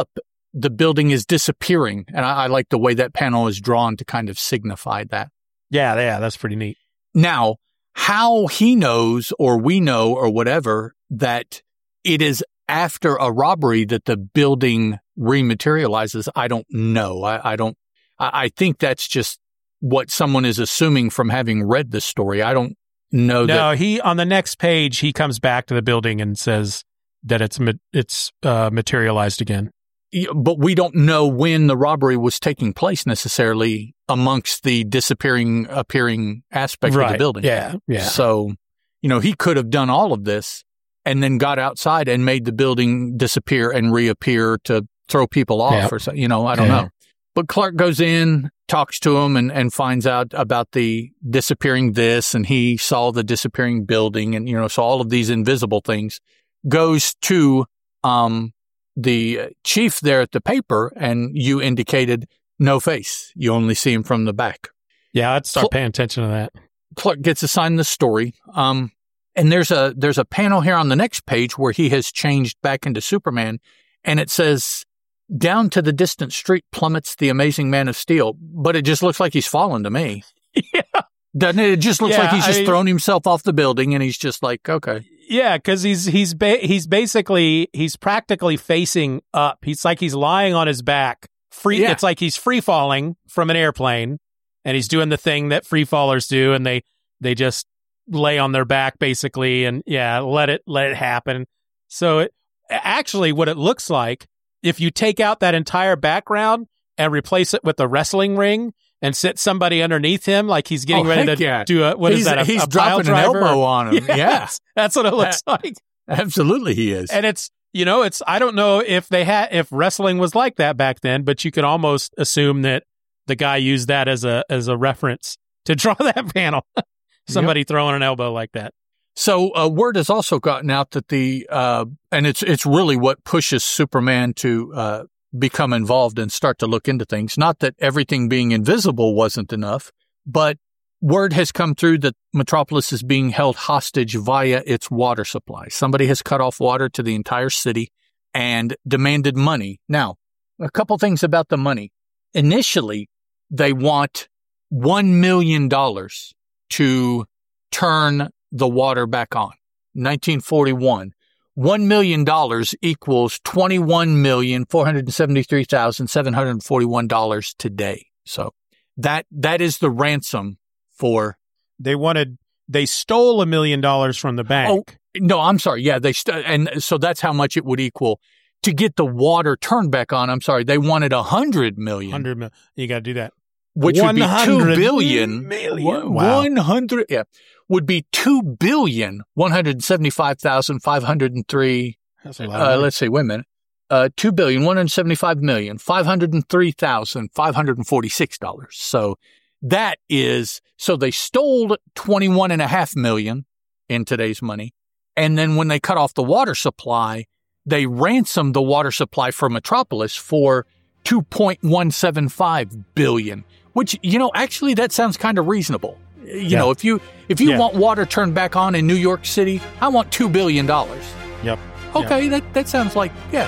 the building is disappearing. And I, I like the way that panel is drawn to kind of signify that. Yeah, yeah, that's pretty neat. Now, how he knows or we know or whatever that it is after a robbery that the building rematerializes, I don't know. I, I don't, I, I think that's just what someone is assuming from having read this story. I don't know. No, that. he, on the next page, he comes back to the building and says that it's, it's uh, materialized again. But we don't know when the robbery was taking place necessarily amongst the disappearing, appearing aspect right. of the building. Yeah, yeah. So, you know, he could have done all of this and then got outside and made the building disappear and reappear to throw people off yeah. or something. You know, I don't yeah. know. But Clark goes in, talks to him and, and finds out about the disappearing this, and he saw the disappearing building and, you know, so all of these invisible things. Goes to, um, the chief there at the paper, and you indicated no face. You only see him from the back. Yeah, I'd start Cl- paying attention to that. Clark gets assigned the story. Um, and there's a there's a panel here on the next page where he has changed back into Superman, and it says, "Down to the distant street plummets the amazing Man of Steel," but it just looks like he's fallen to me. Yeah. Doesn't it? It just looks yeah, like he's just I, thrown himself off the building, and he's just like, okay. Yeah, because he's he's ba- he's basically he's practically facing up. He's like he's lying on his back. Free. Yeah. It's like he's free falling from an airplane, and he's doing the thing that free fallers do, and they they just lay on their back basically, and yeah, let it let it happen. So it, actually, what it looks like, if you take out that entire background and replace it with a wrestling ring and sit somebody underneath him, like he's getting Oh, ready heck to yeah. do a, what he's, is that? A, he's a pile dropping driver? an elbow on him. Yes, Yeah. That's what it looks like. Absolutely he is. And it's, you know, it's, I don't know if they had, if wrestling was like that back then, but you could almost assume that the guy used that as a, as a reference to draw that panel. Somebody yep. throwing an elbow like that. So uh, word has also gotten out that the, uh, and it's, it's really what pushes Superman to, uh, become involved and start to look into things. Not that everything being invisible wasn't enough, but word has come through that Metropolis is being held hostage via its water supply. Somebody has cut off water to the entire city and demanded money. Now, a couple things about the money. Initially, they want one million dollars to turn the water back on. nineteen forty-one. One million dollars equals twenty-one million, four hundred seventy-three thousand, seven hundred forty-one dollars today. So that, that is the ransom for. They wanted, they stole a million dollars from the bank. Oh, no, I'm sorry. Yeah. They, st- and so that's how much it would equal to get the water turned back on. I'm sorry. They wanted a hundred million. Hundred million. You got to do that. Which would be two billion. Million. Wow. One hundred. Yeah. Would be two billion, one hundred seventy-five thousand, five hundred three. That's a lot. Uh, let's see, wait a minute. Uh, two billion, one hundred seventy-five million, five hundred three thousand, five hundred forty-six dollars. So that is, so they stole twenty-one and a half million in today's money. And then when they cut off the water supply, they ransomed the water supply for Metropolis for two point one seven five billion, which, you know, actually that sounds kind of reasonable. You yeah. know, if you if you yeah. want water turned back on in New York City, I want two billion dollars. Yep. Okay, yep. that that sounds like yeah.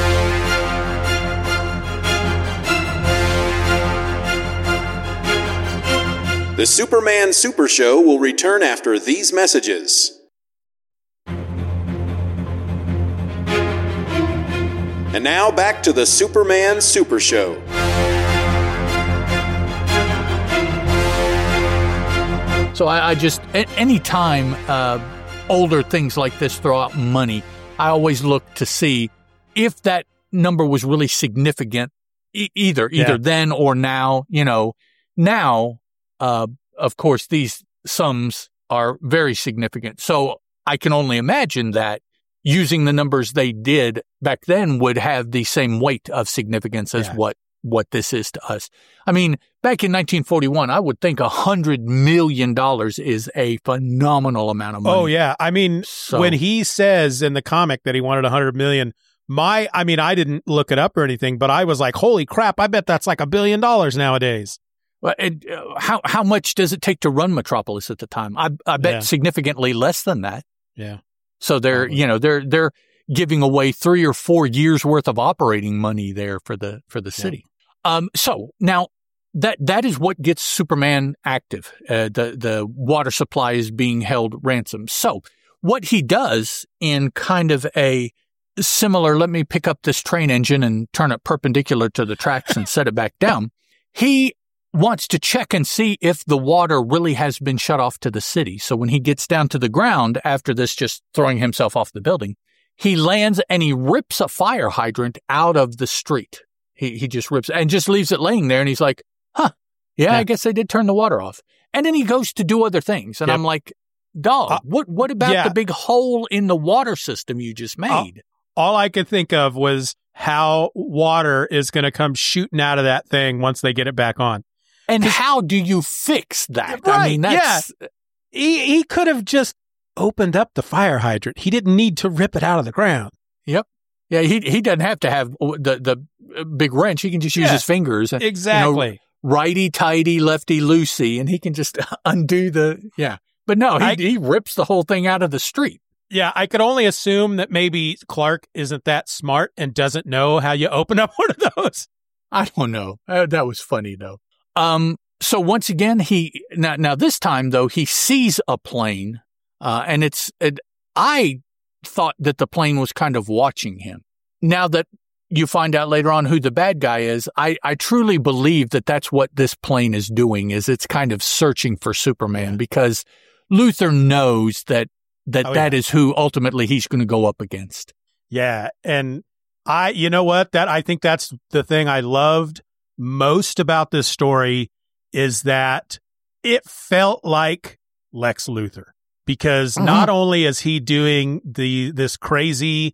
The Superman Super Show will return after these messages. And now back to the Superman Super Show. So I, I just, any time uh, older things like this throw out money, I always look to see if that number was really significant, e- either either yeah. then or now. You know, now, uh, of course, these sums are very significant. So I can only imagine that using the numbers they did back then would have the same weight of significance as yeah. what what this is to us. I mean, back in nineteen forty-one, I would think a hundred million dollars is a phenomenal amount of money. Oh yeah. I mean, so, when he says in the comic that he wanted a hundred million, my, I mean, I didn't look it up or anything, but I was like, holy crap. I bet that's like a billion dollars nowadays. Well, and, uh, how, how much does it take to run Metropolis at the time? I, I bet Yeah. significantly less than that. Yeah. So they're, Probably. you know, they're, they're giving away three or four years worth of operating money there for the for the city. Yeah. Um, so now that that is what gets Superman active. Uh, the the water supply is being held ransom. So what he does in kind of a similar, let me pick up this train engine and turn it perpendicular to the tracks and set it back down. He wants to check and see if the water really has been shut off to the city. So when he gets down to the ground after this, just throwing himself off the building, he lands and he rips a fire hydrant out of the street. He he just rips and just leaves it laying there. And he's like, huh, yeah, yeah. I guess they did turn the water off. And then he goes to do other things. And yep. I'm like, dog, uh, what, what about yeah. the big hole in the water system you just made? Uh, all I could think of was how water is going to come shooting out of that thing once they get it back on. And how do you fix that? Right, I mean, that's... Yeah. He, he could have just opened up the fire hydrant. He didn't need to rip it out of the ground. Yep. Yeah, he he doesn't have to have the, the big wrench. He can just use yeah, his fingers. Exactly. You know, righty-tighty, lefty-loosey, and he can just undo the... Yeah. But no, he, I, he rips the whole thing out of the street. Yeah, I could only assume that maybe Clark isn't that smart and doesn't know how you open up one of those. I don't know. Uh, that was funny, though. Um, so once again, he, now, now this time though, he sees a plane, uh, and it's, it, I thought that the plane was kind of watching him. Now that you find out later on who the bad guy is, I, I truly believe that that's what this plane is doing, is it's kind of searching for Superman, because Luthor knows that, that oh, that yeah. is who ultimately he's going to go up against. Yeah. And I, you know what, that, I think that's the thing I loved most about this story, is that it felt like Lex Luthor, because mm-hmm. not only is he doing the this crazy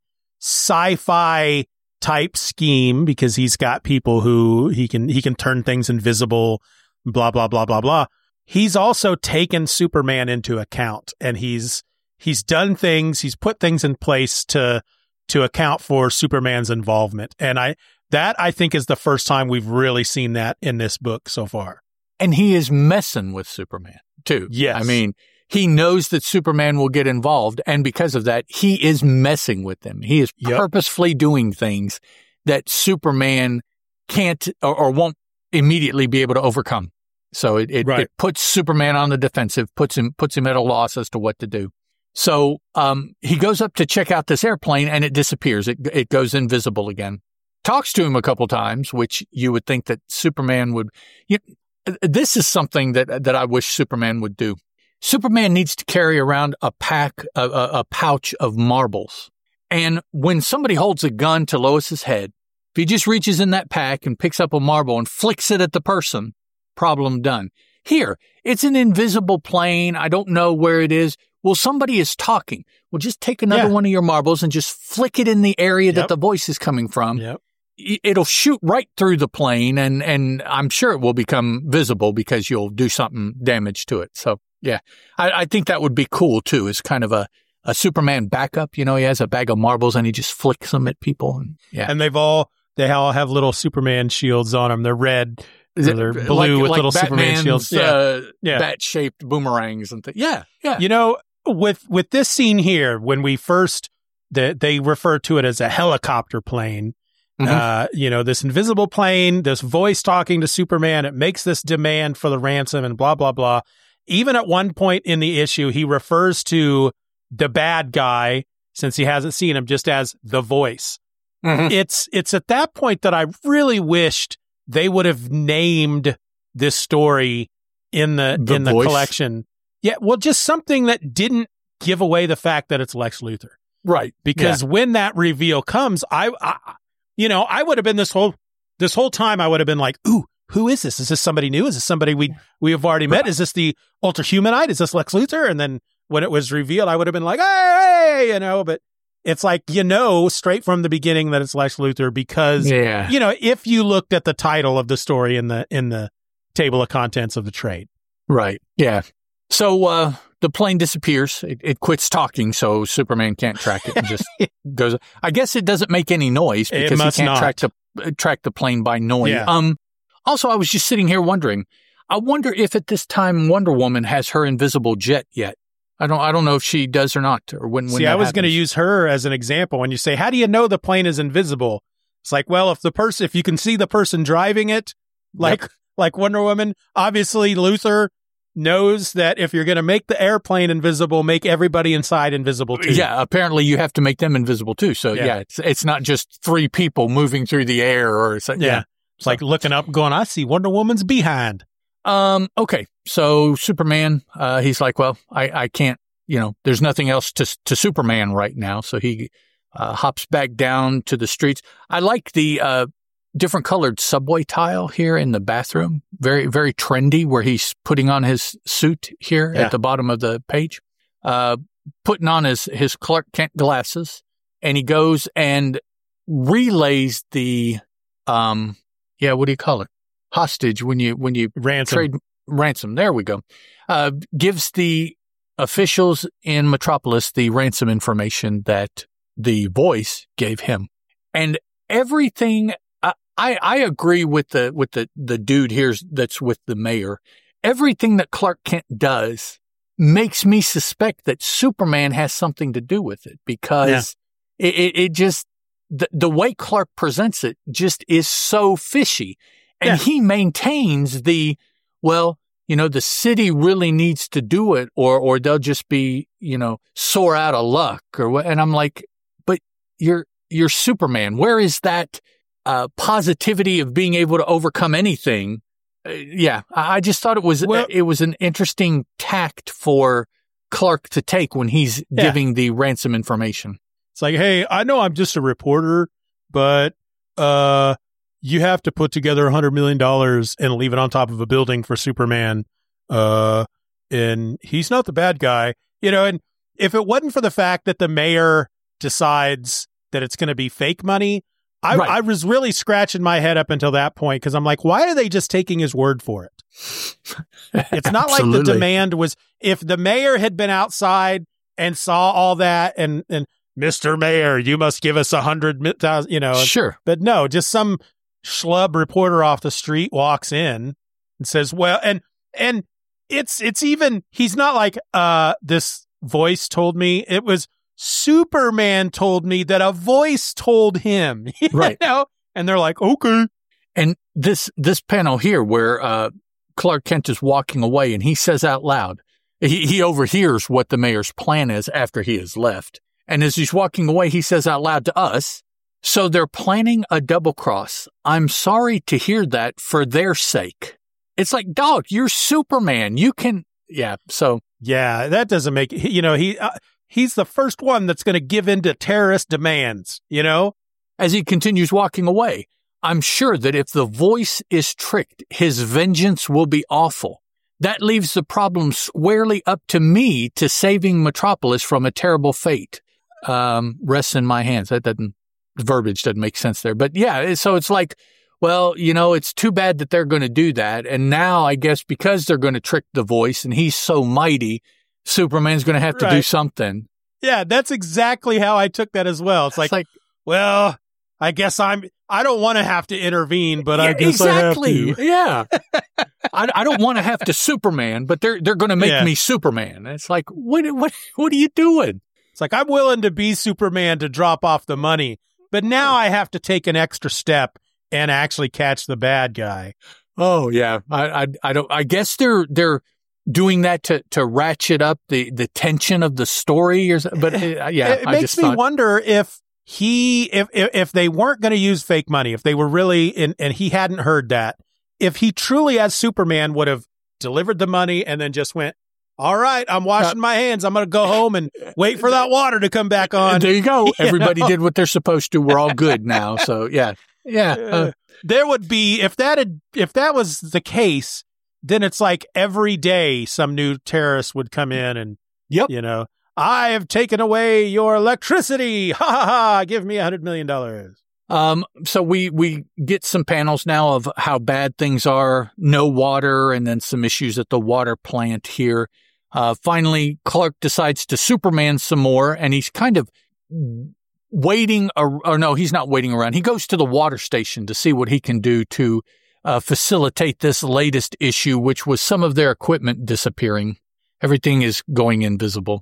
sci-fi type scheme, because he's got people who he can he can turn things invisible, blah blah blah blah blah. He's also taken Superman into account, and he's he's done things, he's put things in place to to account for Superman's involvement, and I. That, I think, is the first time we've really seen that in this book so far. And he is messing with Superman, too. Yes. I mean, he knows that Superman will get involved, and because of that, he is messing with them. He is yep. purposefully doing things that Superman can't or, or won't immediately be able to overcome. So it, it, right. it puts Superman on the defensive, puts him puts him at a loss as to what to do. So um, he goes up to check out this airplane, and it disappears. It it goes invisible again. Talks to him a couple times, which you would think that Superman would. You, this is something that that I wish Superman would do. Superman needs to carry around a pack, a, a, a pouch of marbles. And when somebody holds a gun to Lois's head, if he just reaches in that pack and picks up a marble and flicks it at the person, problem done. Here, it's an invisible plane. I don't know where it is. Well, somebody is talking. Well, just take another yeah. one of your marbles and just flick it in the area yep. that the voice is coming from. Yep. It'll shoot right through the plane, and, and I'm sure it will become visible because you'll do something damage to it. So, yeah, I, I think that would be cool, too. It's kind of a, a Superman backup. You know, he has a bag of marbles, and he just flicks them at people. And, yeah. and they've all, they all have little Superman shields on them. They're red. They're blue like, with like little Batman's, Superman shields. Yeah. Uh, yeah. Bat-shaped boomerangs and things. Yeah, yeah. You know, with, with this scene here, when we first, the, they refer to it as a helicopter plane. Mm-hmm. Uh, you know, this invisible plane, this voice talking to Superman, it makes this demand for the ransom and blah, blah, blah. Even at one point in the issue, he refers to the bad guy, since he hasn't seen him, just as the voice. Mm-hmm. It's, it's at that point that I really wished they would have named this story in the, the in the voice? collection. Yeah. Well, just something that didn't give away the fact that it's Lex Luthor. Right. Because yeah. when that reveal comes, I, I You know, I would have been this whole this whole time. I would have been like, "Ooh, who is this? Is this somebody new? Is this somebody we we have already met? Is this the Ultrahumanite? Is this Lex Luthor?" And then when it was revealed, I would have been like, "Hey, hey," you know. But it's like, you know, straight from the beginning that it's Lex Luthor, because yeah. you know, if you looked at the title of the story in the in the table of contents of the trade, right? Yeah. So uh, the plane disappears. It, it quits talking, so Superman can't track it and just goes. I guess it doesn't make any noise because he can't not. track the uh, track the plane by noise. Yeah. Um. Also, I was just sitting here wondering. I wonder if at this time Wonder Woman has her invisible jet yet. I don't I don't know if she does or not, or when, when See, that I was going to happens. use her as an example. When you say, how do you know the plane is invisible? It's like, well, if the person, if you can see the person driving it, like, Yep. like Wonder Woman, obviously Luthor knows that if you're going to make the airplane invisible, make everybody inside invisible too. Yeah, apparently you have to make them invisible too. So Yeah. yeah, it's it's not just three people moving through the air or something. Yeah. Yeah. It's like looking up going, I see Wonder Woman's behind. Um, okay. So Superman, uh, he's like, well, I, I can't, you know, there's nothing else to, to Superman right now. So he, uh, hops back down to the streets. I like the, uh, different colored subway tile here in the bathroom. Very, very trendy where he's putting on his suit here Yeah. at the bottom of the page, uh, putting on his, his Clark Kent glasses, and he goes and relays the, um, yeah, what do you call it? Hostage when you, when you Ransom. trade ransom. There we go. Uh, gives the officials in Metropolis the ransom information that the voice gave him. And everything, I, I, I agree with the, with the, the dude here that's with the mayor. Everything that Clark Kent does makes me suspect that Superman has something to do with it, because yeah. it, it, it just, the, the way Clark presents it just is so fishy. And yeah. he maintains the, well, you know, the city really needs to do it, or, or they'll just be, you know, sore out of luck or what. And I'm like, but you're, you're Superman. Where is that, uh, positivity of being able to overcome anything? Uh, yeah. I, I just thought it was, well, it was an interesting tact for Clark to take when he's yeah. giving the ransom information. It's like, hey, I know I'm just a reporter, but, uh, you have to put together a hundred million dollars and leave it on top of a building for Superman. Uh, and he's not the bad guy, you know, and if it wasn't for the fact that the mayor decides that it's going to be fake money, I, right. I was really scratching my head up until that point. Cause I'm like, why are they just taking his word for it? It's not like the demand was, if the mayor had been outside and saw all that and, and Mister Mayor, you must give us a hundred thousand, you know, sure. But no, just some schlub reporter off the street walks in and says, well, and, and it's, it's even, he's not like, uh, this voice told me. It was Superman told me that a voice told him, right? Know? And they're like, okay. And this, this panel here where, uh, Clark Kent is walking away and he says out loud, he, he overhears what the mayor's plan is after he has left. And as he's walking away, he says out loud to us, so they're planning a double cross. I'm sorry to hear that for their sake. It's like, dog, you're Superman. You can, yeah. So yeah, that doesn't make, you know, he, uh, he's the first one that's going to give in to terrorist demands, you know, as he continues walking away. I'm sure that if the voice is tricked, his vengeance will be awful. That leaves the problem squarely up to me to saving Metropolis from a terrible fate. Um, rests in my hands. That doesn't, the verbiage doesn't make sense there. But yeah, so it's like, well, you know, it's too bad that they're going to do that. And now I guess because they're going to trick the voice and he's so mighty, Superman's going to have to right. do something. Yeah, that's exactly how I took that as well. It's like, it's like well, I guess I'm, I don't want to have to intervene, but yeah, I guess exactly. I have to. Yeah. I, I don't want to have to Superman, but they're, they're going to make yeah. me Superman. It's like, what, what, what are you doing? It's like, I'm willing to be Superman to drop off the money, but now I have to take an extra step and actually catch the bad guy. Oh yeah. I, I, I don't, I guess they're, they're doing that to, to ratchet up the, the tension of the story or something. But uh, yeah, it, it I makes just me thought, wonder if he, if, if, if they weren't going to use fake money, if they were really in, and he hadn't heard that, if he truly as Superman would have delivered the money and then just went, all right, I'm washing uh, my hands. I'm going to go home and wait for that water to come back on. There you go. You Everybody know? did what they're supposed to. We're all good now. So yeah, yeah. Uh, there would be, if that had, if that was the case, then it's like every day some new terrorist would come in and, yep. you know, I have taken away your electricity. Ha ha ha. Give me a hundred million dollars. Um, so we, we get some panels now of how bad things are, no water, and then some issues at the water plant here. Uh, finally, Clark decides to Superman some more, and he's kind of waiting, or, or no, he's not waiting around. He goes to the water station to see what he can do to uh, facilitate this latest issue, which was some of their equipment disappearing. everything is going invisible.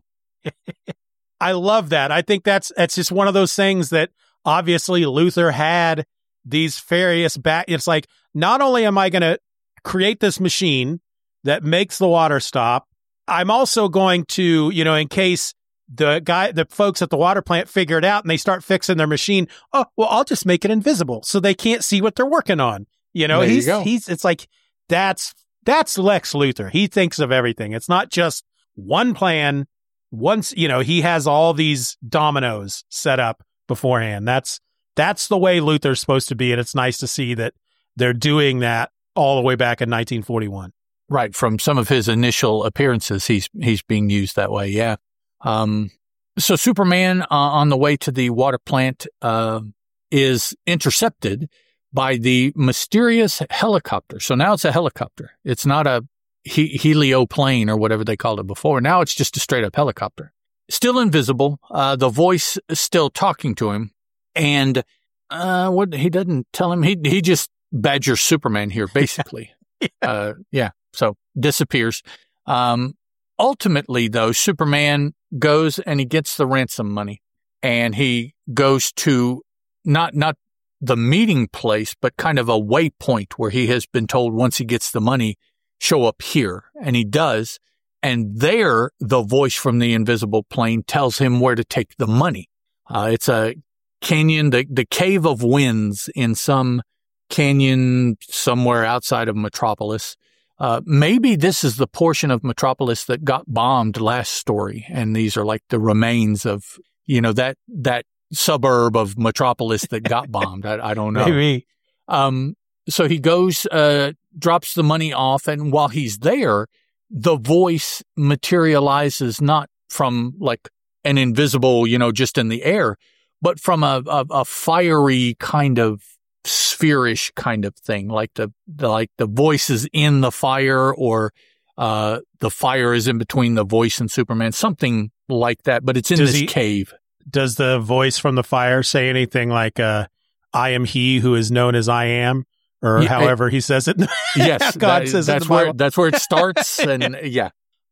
I love that. I think that's that's just one of those things that obviously Luthor had these various back. It's like, not only am I going to create this machine that makes the water stop, I'm also going to, you know, in case the guy, the folks at the water plant figure it out and they start fixing their machine. Oh, well, I'll just make it invisible so they can't see what they're working on. You know, There he's, you go. he's, it's like, that's, that's Lex Luthor. He thinks of everything. It's not just one plan. Once, you know, he has all these dominoes set up beforehand. That's, that's the way Luthor's supposed to be. And it's nice to see that they're doing that all the way back in nineteen forty-one. Right. From some of his initial appearances, he's, he's being used that way. Yeah. Um, so Superman, uh, on the way to the water plant, uh, is intercepted by the mysterious helicopter. So now it's a helicopter. It's not a he- helioplane or whatever they called it before. Now it's just a straight up helicopter. Still invisible. Uh, the voice is still talking to him. And, uh, what he doesn't tell him, he, he just badgers Superman here, basically. yeah. Uh, yeah. So disappears. Um, ultimately though, Superman goes and he gets the ransom money, and he goes to not, not the meeting place, but kind of a waypoint where he has been told once he gets the money, show up here. And he does. And there, the voice from the invisible plane tells him where to take the money. Uh, it's a canyon, the, the Cave of Winds in some canyon somewhere outside of Metropolis. Uh, maybe this is the portion of Metropolis that got bombed last story. And these are like the remains of, you know, that, that suburb of Metropolis that got bombed. I, I don't know. Maybe. Um, so he goes, uh, drops the money off. And while he's there, the voice materializes not from like an invisible, you know, just in the air, but from a, a, a fiery kind of spherish kind of thing, like the, the like the voice is in the fire, or uh the fire is in between the voice and Superman, something like that. But it's in Does this he- cave. Does the voice from the fire say anything like, uh, I am he who is known as I am, or Yeah, however he says it? Yes, God that- says it in that's the where Bible. that's where it starts, and yeah.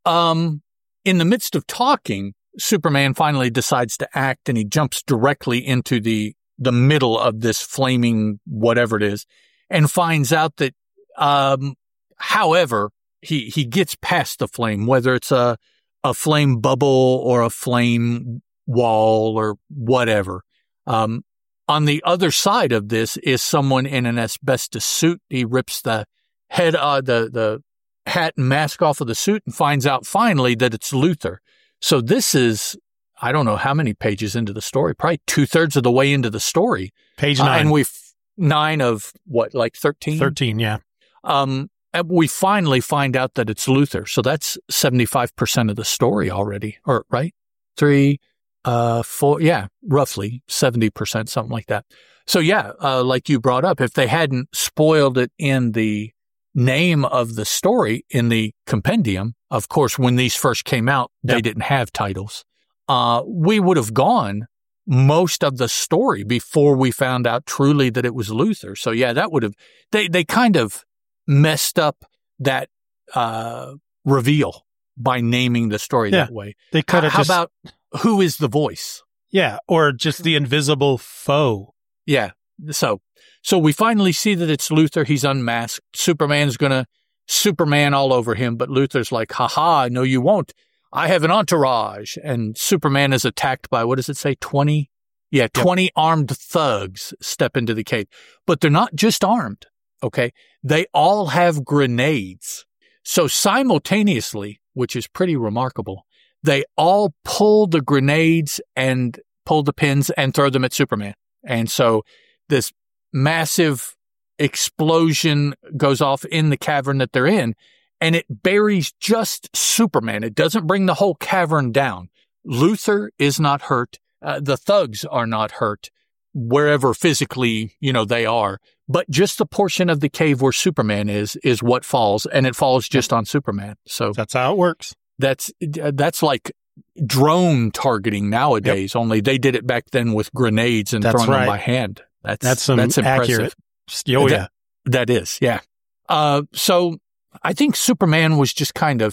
Um, in the midst of talking, Superman finally decides to act, and he jumps directly into the the middle of this flaming whatever it is, and finds out that, um, however, he he gets past the flame, whether it's a a flame bubble or a flame wall or whatever. Um, on the other side of this is someone in an asbestos suit. He rips the head, uh, the, the hat and mask off of the suit, and finds out finally that it's Luthor. So this is, I don't know how many pages into the story, probably two thirds of the way into the story. Page Uh, nine. and we, nine of what, like thirteen? thirteen, yeah. Um, and we finally find out that it's Luthor. So that's seventy-five percent of the story already, or right? Three, uh, four, yeah, roughly seventy percent, something like that. So yeah, uh, like you brought up, if they hadn't spoiled it in the name of the story in the compendium, of course, when these first came out, they Yep. didn't have titles. Uh, we would have gone most of the story before we found out truly that it was Luthor. So yeah, that would have, they, they kind of messed up that, uh, reveal by naming the story Yeah. that way. They could How, have how just, about who is the voice? yeah, or just the invisible foe. Yeah. So, so we finally see that it's Luthor. He's unmasked. Superman's gonna Superman all over him, but Luthor's like, haha, no, you won't. I have an entourage. And Superman is attacked by, what does it say? twenty? Yeah, twenty armed thugs step into the cave, but they're not just armed. Okay. They all have grenades. So simultaneously, which is pretty remarkable, they all pull the grenades and pull the pins and throw them at Superman. And so this massive explosion goes off in the cavern that they're in, and it buries just Superman. It doesn't bring the whole cavern down. Luthor is not hurt. Uh, the thugs are not hurt wherever physically, you know, they are. But just the portion of the cave where Superman is, is what falls, and it falls just on Superman. So That's how it works. that's, that's like drone targeting nowadays, only they did it back then with grenades and That's throwing right. them by hand. That's, That's some that's impressive. accurate. Oh, yeah. That, that is, yeah. Uh, so I think Superman was just kind of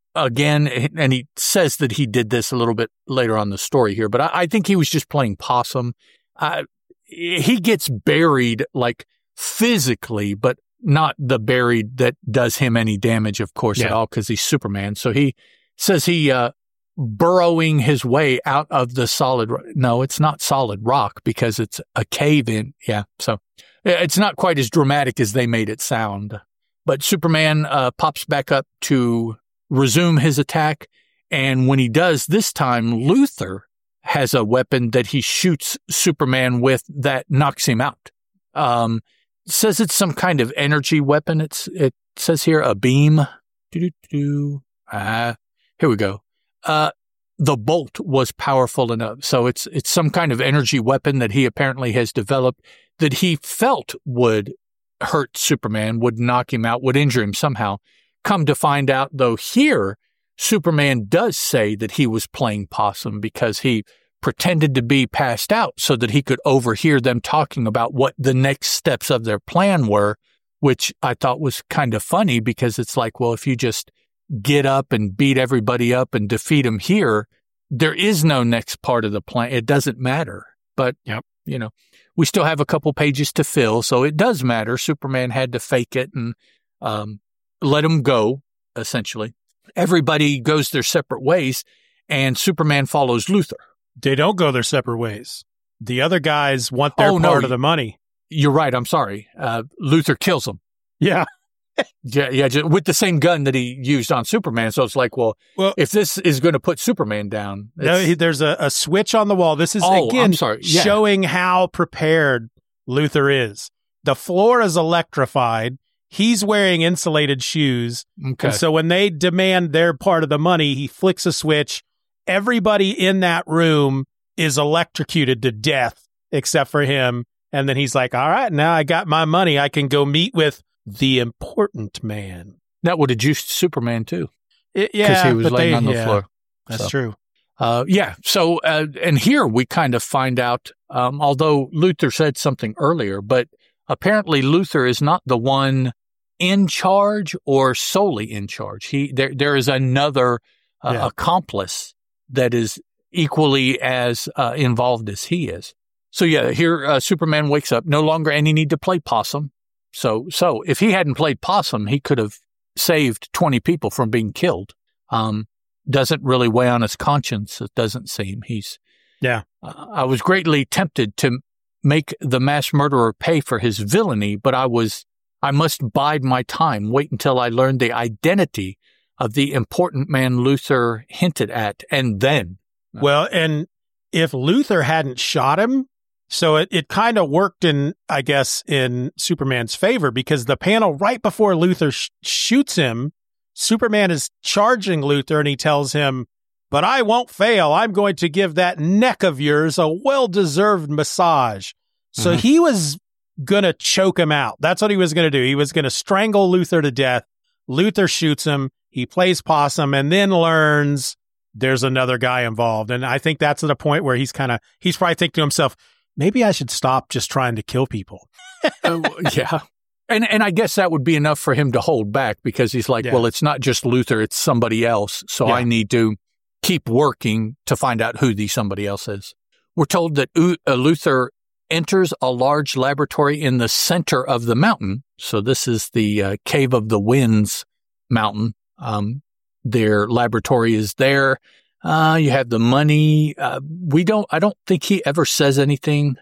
again, and he says that he did this a little bit later on in the story here, but I, I think he was just playing possum. Uh, he gets buried, like, physically, but not the buried that does him any damage, of course, yeah. at all, because he's Superman. So he says he uh, burrowing his way out of the solid. No, it's not solid rock because it's a cave in. Yeah. So it's not quite as dramatic as they made it sound. But Superman uh, pops back up to resume his attack. And when he does this time, Luthor has a weapon that he shoots Superman with that knocks him out. Um, says it's some kind of energy weapon. It's, it says here a beam. Doo-doo-doo. Ah, here we go. Uh, the bolt was powerful enough. So it's, it's some kind of energy weapon that he apparently has developed that he felt would hurt Superman, would knock him out, would injure him somehow. Come to find out, though, here, Superman does say that he was playing possum because he pretended to be passed out so that he could overhear them talking about what the next steps of their plan were, which I thought was kind of funny because it's like, well, if you just get up and beat everybody up and defeat them here, there is no next part of the plan. It doesn't matter. But, yep. you know, we still have a couple pages to fill, so it does matter. Superman had to fake it and um, let him go, essentially. Everybody goes their separate ways, and Superman follows Luthor. They don't go their separate ways. The other guys want their oh, part no, of the money. You're right. I'm sorry. Uh, Luthor kills him. Yeah. yeah, yeah, just with the same gun that he used on Superman. So it's like, well, well if this is going to put Superman down. No, he, there's a, a switch on the wall. This is, oh, again, I'm sorry. Yeah. showing how prepared Luthor is. The floor is electrified. He's wearing insulated shoes. Okay. And so when they demand their part of the money, he flicks a switch. Everybody in that room is electrocuted to death except for him. And then he's like, all right, now I got my money. I can go meet with the important man. That would have juiced Superman, too. It, yeah. Because he was laying they, on the yeah, floor. That's so, true. Uh, yeah. So, uh, and here we kind of find out, um, although Luthor said something earlier, but apparently Luthor is not the one in charge or solely in charge. He there there is another uh, yeah. accomplice that is equally as uh, involved as he is. So yeah, here uh, Superman wakes up, no longer any need to play possum. So so if he hadn't played possum, he could have saved twenty people from being killed. Um, doesn't really weigh on his conscience. It doesn't seem. He's yeah. Uh, I was greatly tempted to make the mass murderer pay for his villainy, but I was. I must bide my time, wait until I learn the identity of the important man Luthor hinted at, and then. Well, and if Luthor hadn't shot him, so it, it kind of worked in, I guess, in Superman's favor, because the panel right before Luthor sh- shoots him, Superman is charging Luthor and he tells him, but I won't fail. I'm going to give that neck of yours a well-deserved massage. So mm-hmm. he was going to choke him out. That's what he was going to do. He was going to strangle Luthor to death. Luthor shoots him. He plays possum and then learns there's another guy involved. And I think that's at the point where he's kind of, he's probably thinking to himself, maybe I should stop just trying to kill people. uh, yeah. And and I guess that would be enough for him to hold back because he's like, yeah. well, it's not just Luthor, it's somebody else. So yeah. I need to keep working to find out who the somebody else is. We're told that U- uh, Luthor enters a large laboratory in the center of the mountain. So this is the uh, Cave of the Winds mountain. Um, their laboratory is there. Uh, you have the money. Uh, we don't, I don't think he ever says anything,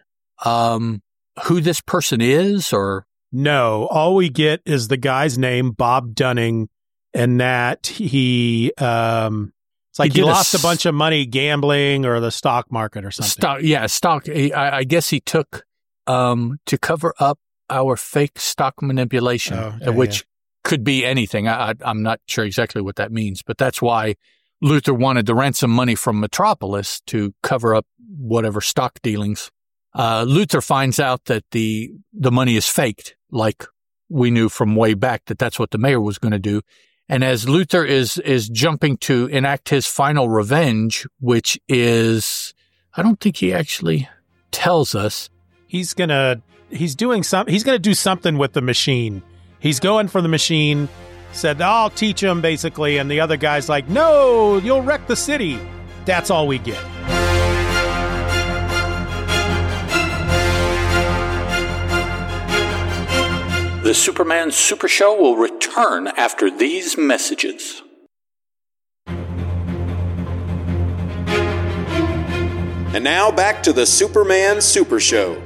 um, who this person is or. No, all we get is the guy's name, Bob Dunning, and that he, um, it's like he, he lost a, a bunch of money gambling or the stock market or something. Stock, yeah, stock. I, I guess he took, um, to cover up our fake stock manipulation, oh, yeah, which yeah. could be anything. I, I, I'm not sure exactly what that means, but that's why Luthor wanted to ransom money from Metropolis to cover up whatever stock dealings. Uh, Luthor finds out that the, the money is faked, like we knew from way back that that's what the mayor was going to do. And as Luthor is, is jumping to enact his final revenge, which is, I don't think he actually tells us. He's gonna, he's doing some, he's gonna do something with the machine. He's going for the machine. said, I'll teach him, basically. And the other guy's like, no, you'll wreck the city. That's all we get. The Superman Super Show will return after these messages. And now back to the Superman Super Show.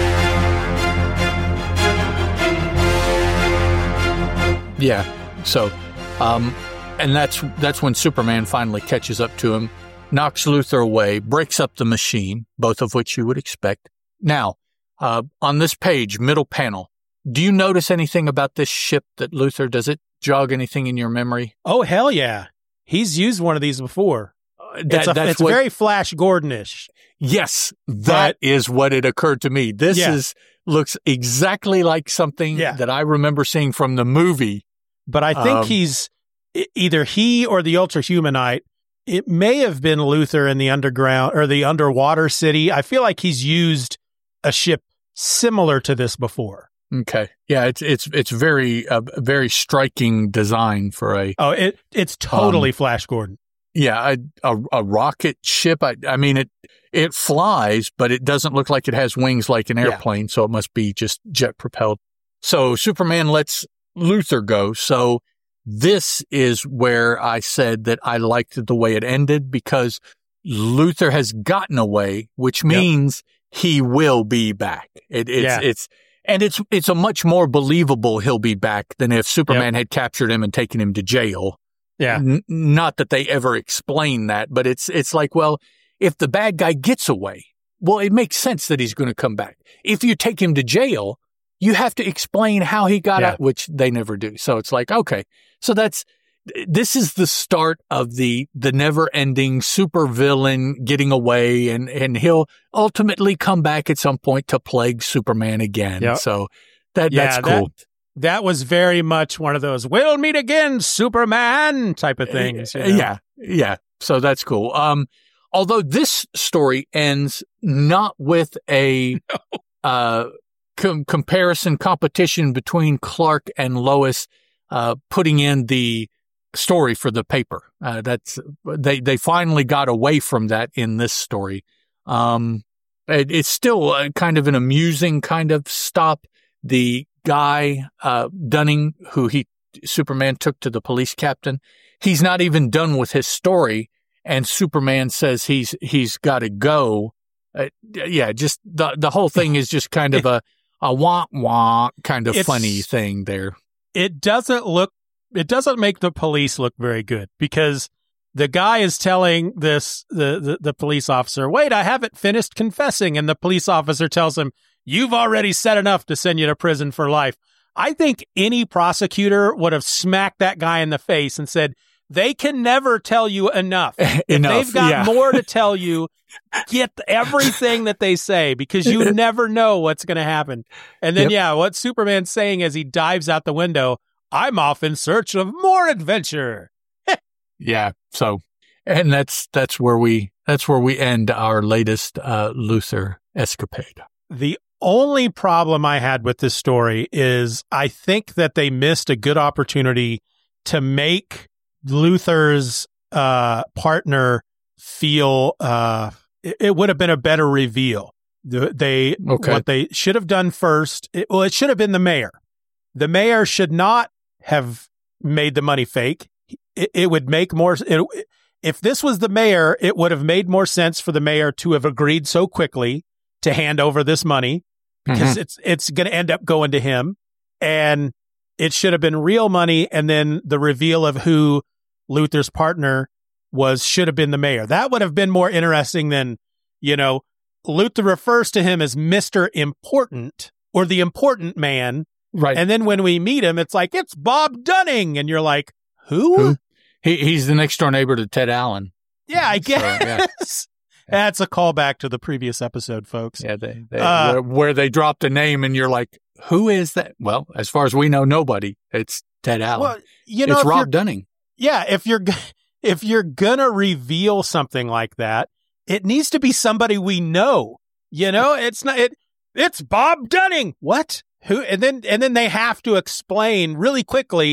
Yeah. So, um, and that's that's when Superman finally catches up to him, knocks Luthor away, breaks up the machine, both of which you would expect. Now, uh, on this page, middle panel, do you notice anything about this ship that Luthor, does it jog anything in your memory? Oh, hell yeah. He's used one of these before. Uh, that, it's a, that's it's what, very Flash Gordon-ish. Yes, that but, is what it occurred to me. This yeah. is looks exactly like something yeah. that I remember seeing from the movie. But I think um, he's either he or the Ultra Humanite. It may have been Luthor in the underground or the underwater city. I feel like he's used a ship similar to this before. Okay. Yeah, it's it's it's very a uh, very striking design for a Oh, it it's totally um, Flash Gordon. Yeah, a, a a rocket ship. I I mean it it flies, but it doesn't look like it has wings like an airplane, yeah. so it must be just jet propelled. So Superman lets Luthor go. So this is where I said that I liked the way it ended because Luthor has gotten away, which means yep. he will be back. It, it's yeah. it's And it's it's a much more believable he'll be back than if Superman yep. had captured him and taken him to jail. Yeah. N- not that they ever explain that, but it's it's like, well, if the bad guy gets away, well, it makes sense that he's going to come back. If you take him to jail, you have to explain how he got yeah. out, which they never do. So it's like, okay, so that's this is the start of the the never-ending supervillain getting away, and, and he'll ultimately come back at some point to plague Superman again. Yep. So that yeah, that's cool. That, that was very much one of those "we'll meet again, Superman" type of things. You know? Yeah, yeah. So that's cool. Um, although this story ends not with a no. uh com- comparison competition between Clark and Lois, uh, putting in the story for the paper. Uh, that's they they finally got away from that in this story. Um, it, it's still a, kind of an amusing kind of stop. The guy uh, Dunning, who he Superman took to the police captain, he's not even done with his story, and Superman says he's he's got to go. Uh, yeah, just the the whole thing is just kind of a a wah wah kind of it's, funny thing there. It doesn't look. It doesn't make the police look very good because the guy is telling this, the, the, the police officer, wait, I haven't finished confessing. And the police officer tells him, you've already said enough to send you to prison for life. I think any prosecutor would have smacked that guy in the face and said, they can never tell you enough. If enough, they've got yeah. more to tell you, get everything that they say because you never know what's going to happen. And then, yep. yeah, what Superman's saying as he dives out the window, I'm off in search of more adventure. Yeah. So, and that's, that's where we, that's where we end our latest, uh, Luthor escapade. The only problem I had with this story is I think that they missed a good opportunity to make Luthor's, uh, partner feel, uh, it, it would have been a better reveal. The, they, okay. what they should have done first, it, well, it should have been the mayor. The mayor should not have made the money fake. It, it would make more. It, if this was the mayor, it would have made more sense for the mayor to have agreed so quickly to hand over this money because mm-hmm. it's it's going to end up going to him, and it should have been real money. And then the reveal of who Luthor's partner was should have been the mayor. That would have been more interesting than, you know, Luthor refers to him as Mister Important or the important man. Right. And then when we meet him, it's like, it's Bob Dunning. And you're like, who? who? He, he's the next door neighbor to Ted Allen. Yeah, I guess. So, yeah. That's a callback to the previous episode, folks. Yeah, they, they uh, where, where they dropped a name and you're like, who is that? Well, as far as we know, nobody. It's Ted Allen. Well, you know, it's Rob Dunning. Yeah, if you're if you're gonna reveal something like that, it needs to be somebody we know. You know, it's not it. It's Bob Dunning. What? Who? And then and then they have to explain really quickly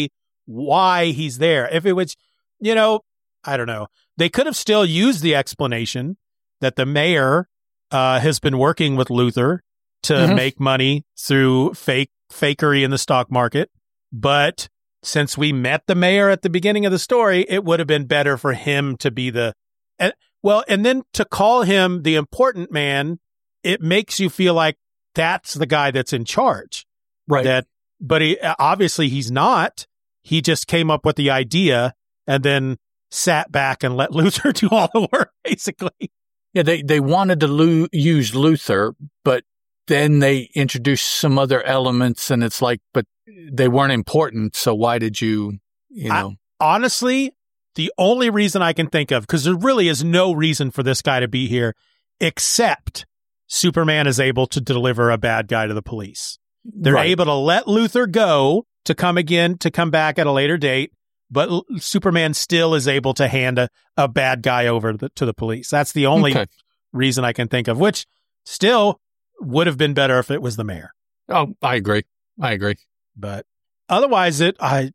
why he's there. If it was, you know, I don't know. They could have still used the explanation that the mayor uh, has been working with Luthor to mm-hmm. make money through fake fakery in the stock market. But since we met the mayor at the beginning of the story, it would have been better for him to be the, uh, well, and then to call him the important man, it makes you feel like that's the guy that's in charge. Right. That, but he, obviously he's not. He just came up with the idea and then sat back and let Luthor do all the work, basically. Yeah, they, they wanted to lo- use Luthor, but then they introduced some other elements, and it's like, but they weren't important, so why did you, you know? I, honestly, the only reason I can think of, because there really is no reason for this guy to be here, except Superman is able to deliver a bad guy to the police. They're right. able to let Luthor go to come again, to come back at a later date, but L- Superman still is able to hand a, a bad guy over the, to the police. That's the only okay. reason I can think of, which still would have been better if it was the mayor. Oh, I agree. I agree. But otherwise, it I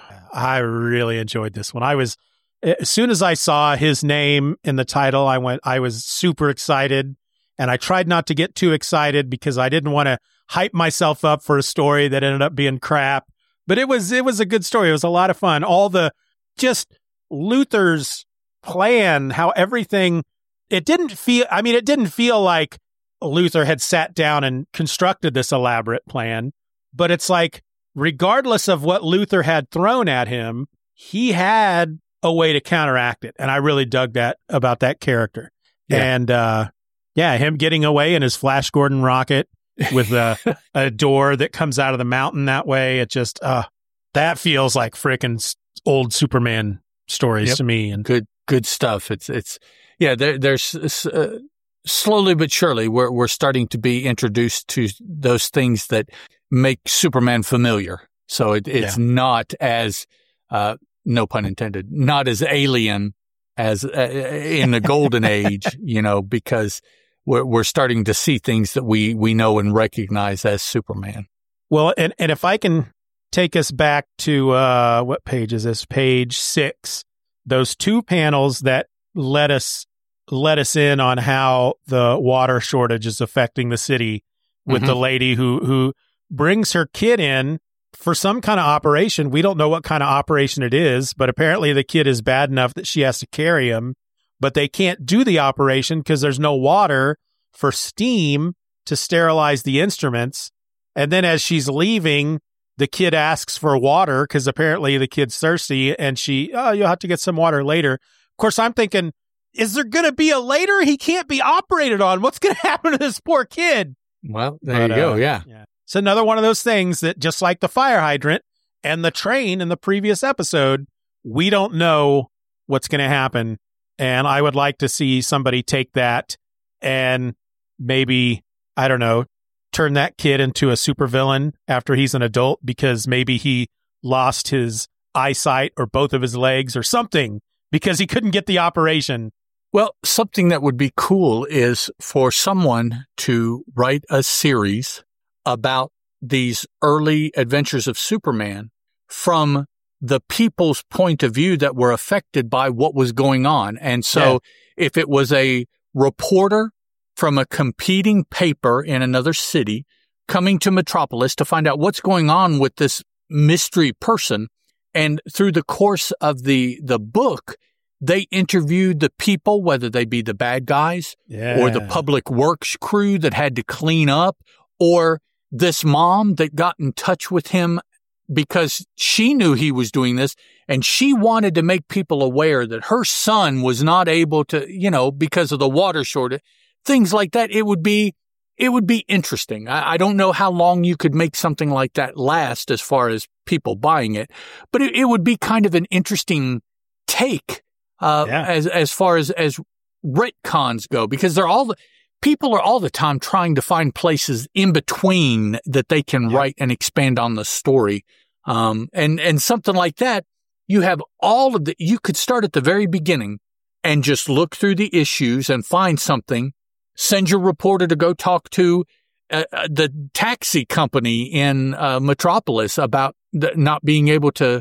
I really enjoyed this one. I was, as soon as I saw his name in the title, I went, I was super excited, and I tried not to get too excited because I didn't want to hype myself up for a story that ended up being crap. But it was it was a good story. It was a lot of fun. All the just Luthor's plan, how everything, it didn't feel, I mean, it didn't feel like Luthor had sat down and constructed this elaborate plan, but it's like, regardless of what Luthor had thrown at him, he had a way to counteract it. And I really dug that about that character. Yeah. And, uh, yeah, him getting away in his Flash Gordon rocket with a, a door that comes out of the mountain that way. It just, uh, that feels like frickin' old Superman stories yep. to me. And good, good stuff. It's, it's, yeah, there, there's, uh, slowly but surely, we're we're starting to be introduced to those things that make Superman familiar. So it, it's yeah. not as, uh, no pun intended, not as alien as uh, in the golden age, you know, because we're we're starting to see things that we we know and recognize as Superman. Well, and and if I can take us back to uh, what page is this? Page six. Those two panels that let us. let us in on how the water shortage is affecting the city with mm-hmm. the lady who, who brings her kid in for some kind of operation. We don't know what kind of operation it is, but apparently the kid is bad enough that she has to carry him, but they can't do the operation because there's no water for steam to sterilize the instruments. And then as she's leaving, the kid asks for water because apparently the kid's thirsty, and she, oh, you'll have to get some water later. Of course, I'm thinking, is there going to be a later? He can't be operated on. What's going to happen to this poor kid? Well, there but, you go. Uh, yeah. yeah. It's another one of those things that, just like the fire hydrant and the train in the previous episode, we don't know what's going to happen. And I would like to see somebody take that and maybe, I don't know, turn that kid into a supervillain after he's an adult because maybe he lost his eyesight or both of his legs or something because he couldn't get the operation. Well, something that would be cool is for someone to write a series about these early adventures of Superman from the people's point of view that were affected by what was going on. And so yeah. if it was a reporter from a competing paper in another city coming to Metropolis to find out what's going on with this mystery person, and through the course of the, the book, they interviewed the people, whether they be the bad guys yeah. or the public works crew that had to clean up, or this mom that got in touch with him because she knew he was doing this and she wanted to make people aware that her son was not able to, you know, because of the water shortage, things like that. It would be, it would be interesting. I, I don't know how long you could make something like that last as far as people buying it, but it, it would be kind of an interesting take. Uh, yeah. as, as far as, as retcons go, because they're all, the, people are all the time trying to find places in between that they can yeah. write and expand on the story. Um, and, and something like that, you have all of the, you could start at the very beginning and just look through the issues and find something, send your reporter to go talk to uh, the taxi company in uh, Metropolis about the, not being able to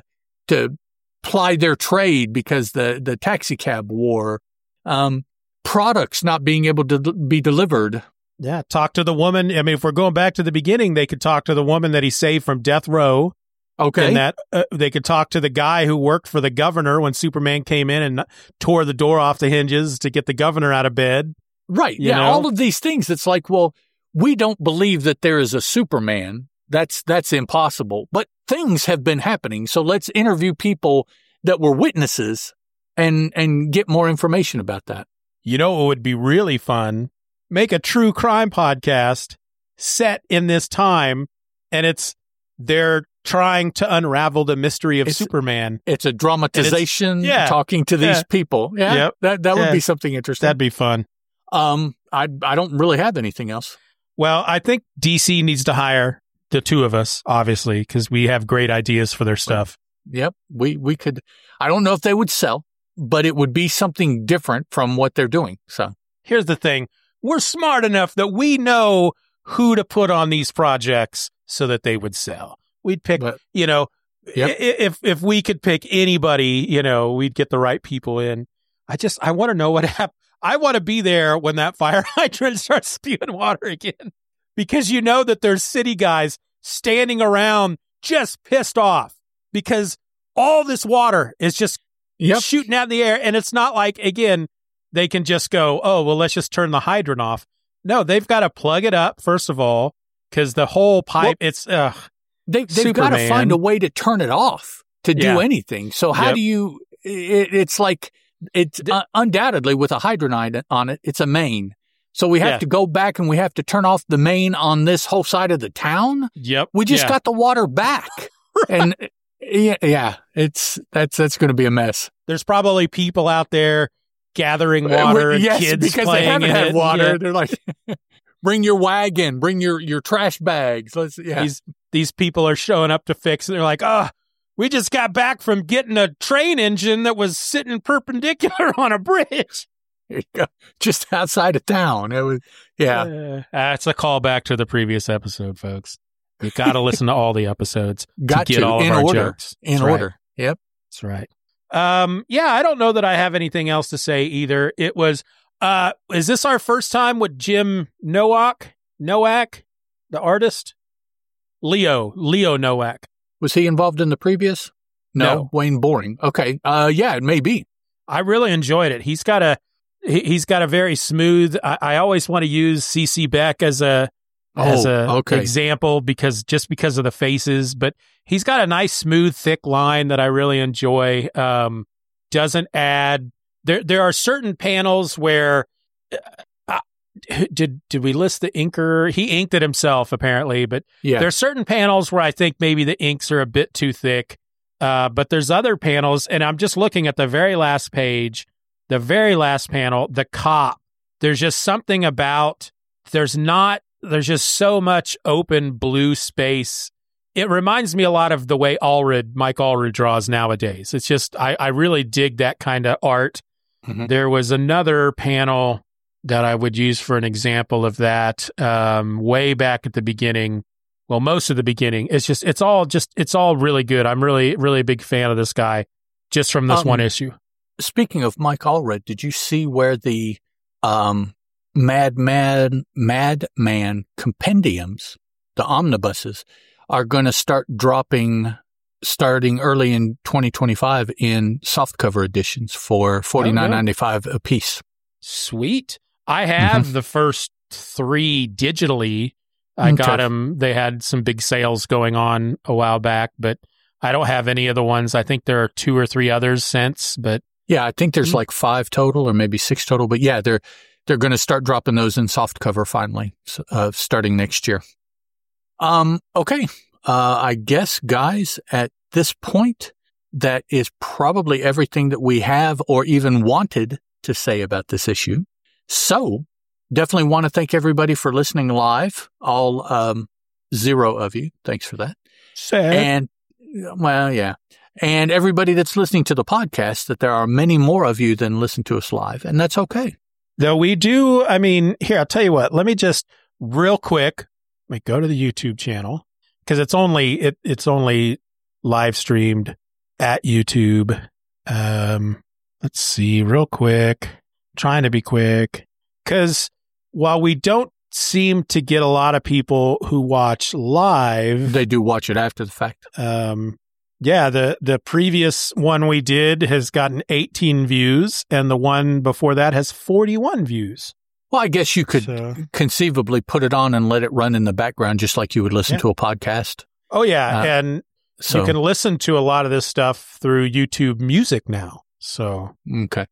to ply their trade because the, the taxi cab war, um, products not being able to be delivered. Yeah, talk to the woman. I mean, if we're going back to the beginning, they could talk to the woman that he saved from death row. Okay. And that uh, they could talk to the guy who worked for the governor when Superman came in and tore the door off the hinges to get the governor out of bed. Right. You Yeah. know? All of these things. It's like, well, we don't believe that there is a Superman. That's, that's impossible. But things have been happening. So let's interview people that were witnesses and, and get more information about that. You know what would be really fun? Make a true crime podcast set in this time, and it's they're trying to unravel the mystery of it's, Superman. It's a dramatization, it's, yeah, talking to these yeah, people. Yeah, yep, that that would yeah. be something interesting. That'd be fun. Um, I I don't really have anything else. Well, I think D C needs to hire the two of us, obviously, because we have great ideas for their stuff. Yep, we we could. I don't know if they would sell, but it would be something different from what they're doing. So here's the thing. We're smart enough that we know who to put on these projects so that they would sell. We'd pick, but, you know, yep. if if we could pick anybody, you know, we'd get the right people in. I just, I want to know what happened. I want to be there when that fire hydrant starts spewing water again, because you know that there's city guys standing around just pissed off because all this water is just yep. shooting out in the air. And it's not like, again, they can just go, oh, well, let's just turn the hydrant off. No, they've got to plug it up, first of all, because the whole pipe, well, it's, ugh. They, they've got to find a way to turn it off to do yeah. anything. So how yep. do you, it, it's like, it's uh, undoubtedly with a hydrant on it, it's a main. So we have yeah. to go back and we have to turn off the main on this whole side of the town. Yep. We just yeah. got the water back. right. And yeah, yeah, it's, that's, that's going to be a mess. There's probably people out there gathering water, uh, yes, kids because playing they haven't in had it. water. Yeah. They're like, bring your wagon, bring your, your trash bags. Let's, yeah. These, these people are showing up to fix, and they're like, oh, we just got back from getting a train engine that was sitting perpendicular on a bridge. Just outside of town. It was, yeah. Uh, that's a callback to the previous episode, folks. You got to listen to all the episodes got to get to, all of in our order. jokes. In That's order. Right. Yep. That's right. Um, yeah, I don't know that I have anything else to say either. It was, uh, is this our first time with Jim Nowak? Nowak, the artist? Leo, Leo Nowak. Was he involved in the previous? No, no. Wayne Boring. Okay. Uh, yeah, it may be. I really enjoyed it. He's got a, he, he's got a very smooth, I, I always want to use C C Beck as a, oh, as a okay. example because just because of the faces, but he's got a nice, smooth, thick line that I really enjoy. Um, doesn't add, there, there are certain panels where, uh, did, did we list the inker? He inked it himself apparently, but yeah. there are certain panels where I think maybe the inks are a bit too thick. Uh, but there's other panels, and I'm just looking at the very last page, the very last panel, the cop. There's just something about, there's not, there's just so much open blue space. It reminds me a lot of the way Allred, Mike Allred draws nowadays. It's just, I, I really dig that kind of art. Mm-hmm. There was another panel that I would use for an example of that um, way back at the beginning. Well, most of the beginning. It's just, it's all just, it's all really good. I'm really, really a big fan of this guy just from this um, one issue. Speaking of Mike Allred, did you see where the um, Madman, Madman compendiums, the omnibuses, are going to start dropping starting early in twenty twenty-five in softcover editions for forty-nine ninety-five a piece? Sweet. I have mm-hmm. the first three digitally. I okay. got them. They had some big sales going on a while back, but I don't have any of the ones. I think there are two or three others since, but yeah, I think there's mm-hmm. like five total or maybe six total, but yeah, they're, they're going to start dropping those in softcover finally, uh, starting next year. Um, okay. Uh, I guess guys, at this point, that is probably everything that we have or even wanted to say about this issue. So, definitely want to thank everybody for listening live. All um, zero of you. Thanks for that. Sad. And, well, yeah. And everybody that's listening to the podcast, that there are many more of you than listen to us live, and that's okay. Though we do, I mean, here, I'll tell you what. Let me just, real quick, let me go to the YouTube channel, because it's only, it, it's only live streamed at YouTube. Um, let's see real quick. Trying to be quick. Because while we don't seem to get a lot of people who watch live, They do watch it after the fact. um, yeah, the, the previous one we did has gotten eighteen views, and the one before that has forty-one views. Well, I guess you could So- conceivably put it on and let it run in the background just like you would listen Yeah. to a podcast. Oh, yeah. Uh, and So, you can listen to a lot of this stuff through YouTube Music now. So, okay.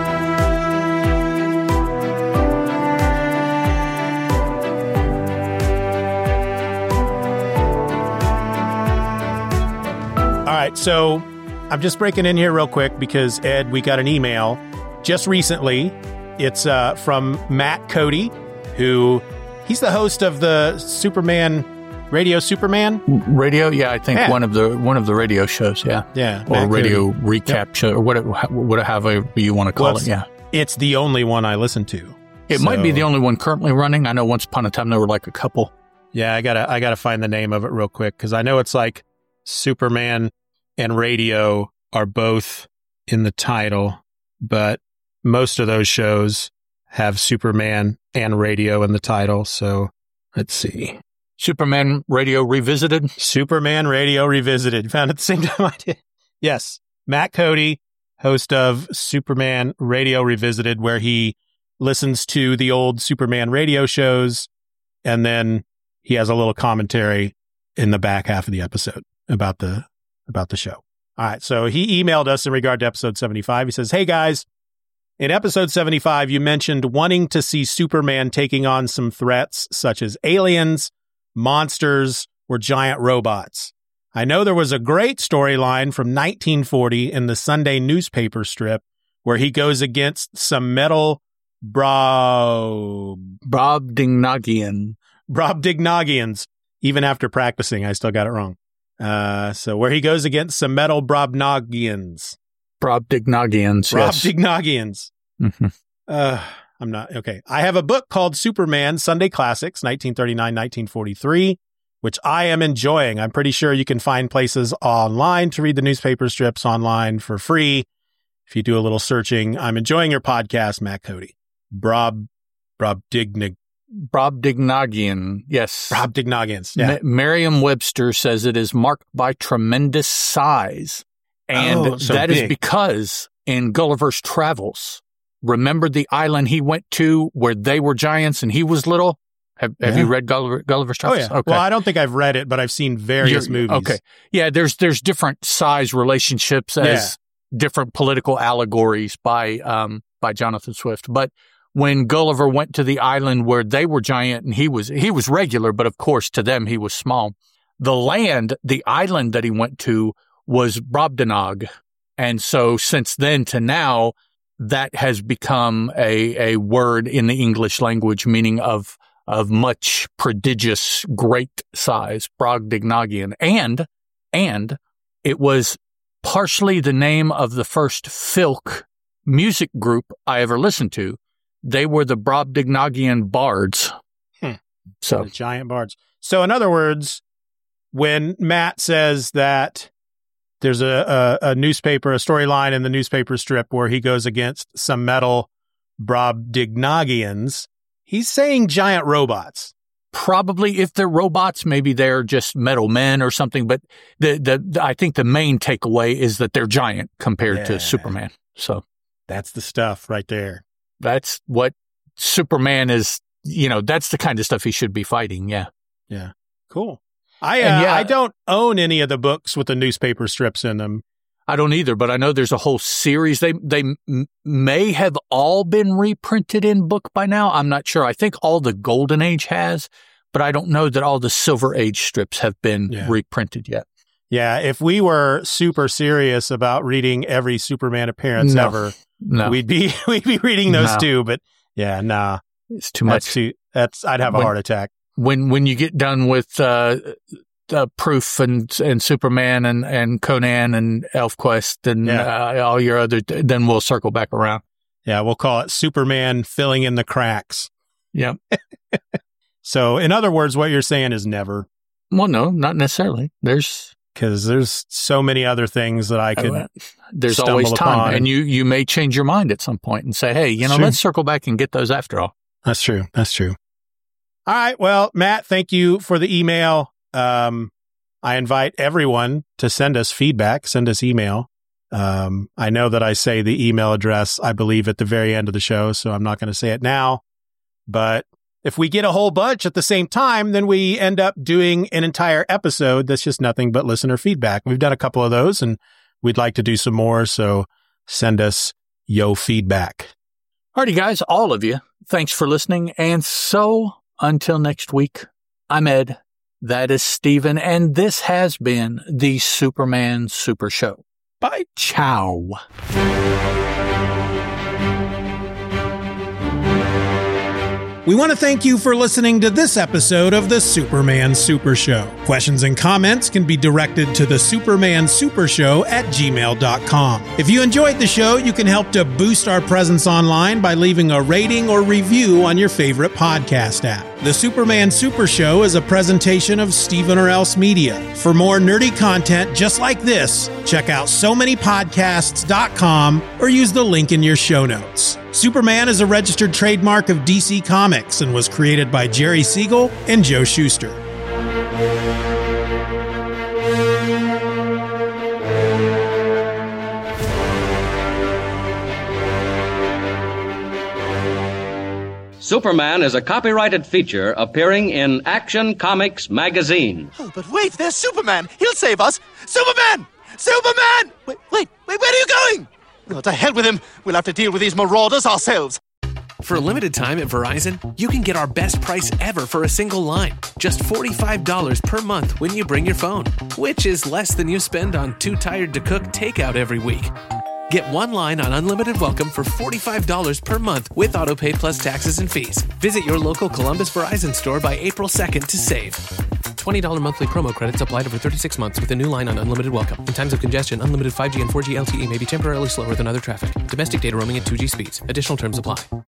all right. So I'm just breaking in here real quick because, Ed, we got an email just recently. It's uh, from Matt Cody, who he's the host of the Superman Radio Superman. Radio, yeah, I think Yeah. one of the one of the radio shows, yeah. Yeah. Or Matt radio Cody. recap show, or whatever, whatever, however you want to call Well, it, yeah. It's the only one I listen to. It might be So- the only one currently running. I know once upon a time there were like a couple. Yeah, I gotta I gotta find the name of it real quick because I know it's like Superman and radio are both in the title, but most of those shows have Superman and radio in the title. So let's see. Superman Radio Revisited. Superman Radio Revisited. Found at the same time I did. Yes. Matt Cody, host of Superman Radio Revisited, where he listens to the old Superman radio shows, and then he has a little commentary in the back half of the episode about the about the show. All right. So he emailed us in regard to episode seventy-five. He says, "Hey guys, in episode seventy-five, you mentioned wanting to see Superman taking on some threats such as aliens, monsters, or giant robots. I know there was a great storyline from nineteen forty in the Sunday newspaper strip where he goes against some metal bro Brobdingnagian. Brobdingnagians. Even after practicing, I still got it wrong. Uh, so where he goes against some metal Brobdingnagians. Brobdingnagians, yes. Brobdingnagians. Mhm. Uh, I'm not, okay. I have a book called Superman Sunday Classics, nineteen thirty-nine to nineteen forty-three, which I am enjoying. I'm pretty sure you can find places online to read the newspaper strips online for free. If you do a little searching, I'm enjoying your podcast, Matt Cody. Brob, Brobdignig, Brobdingnagian, yes. Brobdingnagians. Yeah. Ma- Merriam-Webster says it is marked by tremendous size. And Oh, so that is big. because in Gulliver's Travels, remember the island he went to where they were giants and he was little? Have, have Yeah. you read Gulliver, Gulliver's Oh, Travels? yeah. Okay. Well, I don't think I've read it, but I've seen various You're- movies. Okay. Yeah, there's there's different size relationships as different political allegories by um by Jonathan Swift. But when Gulliver went to the island where they were giant and he was he was regular, but of course to them he was small. The land, the island that he went to was Brobdingnog. And so since then to now, that has become a a word in the English language meaning of of much prodigious, great size, Brobdingnagian. And, and it was partially the name of the first filk music group I ever listened to. They were the Brobdingnagian Bards. Hmm. So, The giant bards. So in other words, when Matt says that there's a, a, a newspaper, a storyline in the newspaper strip where he goes against some metal Brobdingnagians, he's saying giant robots. probably if they're robots, maybe they're just metal men or something. But the, the, the I think the main takeaway is that they're giant compared Yeah. to Superman. So That's the stuff right there. that's what Superman is, you know, that's the kind of stuff he should be fighting. Yeah. Yeah. Cool. I uh, And yeah- I don't own any of the books with the newspaper strips in them. I don't either, but I know there's a whole series. They they m- may have all been reprinted in book by now. I'm not sure. I think all the Golden Age has, but I don't know that all the Silver Age strips have been Yeah. reprinted yet. Yeah, if we were super serious about reading every Superman appearance No. ever, No, we'd be we'd be reading those No. too. But yeah, nah, it's too that's much. too. That's I'd have a When- heart attack. When when you get done with uh, uh, Proof and and Superman and, and Conan and ElfQuest and Yeah. uh, all your other, then we'll circle back around. Yeah, we'll call it Superman filling in the cracks. Yeah. So, in other words, what you're saying is never. Well, no, not necessarily. There's because there's so many other things that I could. Uh, there's stumble always time, upon. and you you may change your mind at some point and say, "Hey, you know, Sure. let's circle back and get those after all." That's true. That's true. All right. Well, Matt, thank you for the email. Um, I invite everyone to send us feedback, send us email. Um, I know that I say the email address, I believe, at the very end of the show, so I'm not going to say it now. But if we get a whole bunch at the same time, then we end up doing an entire episode that's just nothing but listener feedback. We've done a couple of those, and we'd like to do some more, so send us yo feedback. Alrighty, guys, all of you, thanks for listening. And so, until next week, I'm Ed. That is Steven, and this has been the Superman Super Show. Bye. Ciao. We want to thank you for listening to this episode of the Superman Super Show. Questions and comments can be directed to the Superman Super Show at gmail dot com. If you enjoyed the show, you can help to boost our presence online by leaving a rating or review on your favorite podcast app. The Superman Super Show is a presentation of Stephen or Else Media. For more nerdy content just like this, check out so many podcasts dot com or use the link in your show notes. Superman is a registered trademark of D C Comics and was created by Jerry Siegel and Joe Shuster. Superman is a copyrighted feature appearing in Action Comics magazine. Oh, but wait, there's Superman. He'll save us. Superman! Superman! Wait, wait, wait, where are you going? Oh, to hell with him. We'll have to deal with these marauders ourselves. For a limited time at Verizon, you can get our best price ever for a single line. Just forty-five dollars per month when you bring your phone, which is less than you spend on Too Tired to Cook takeout every week. Get one line on Unlimited Welcome for forty-five dollars per month with AutoPay plus taxes and fees. Visit your local Columbus Verizon store by April second to save. twenty dollars monthly promo credits applied over thirty-six months with a new line on Unlimited Welcome. In times of congestion, unlimited five G and four G L T E may be temporarily slower than other traffic. Domestic data roaming at two G speeds. Additional terms apply.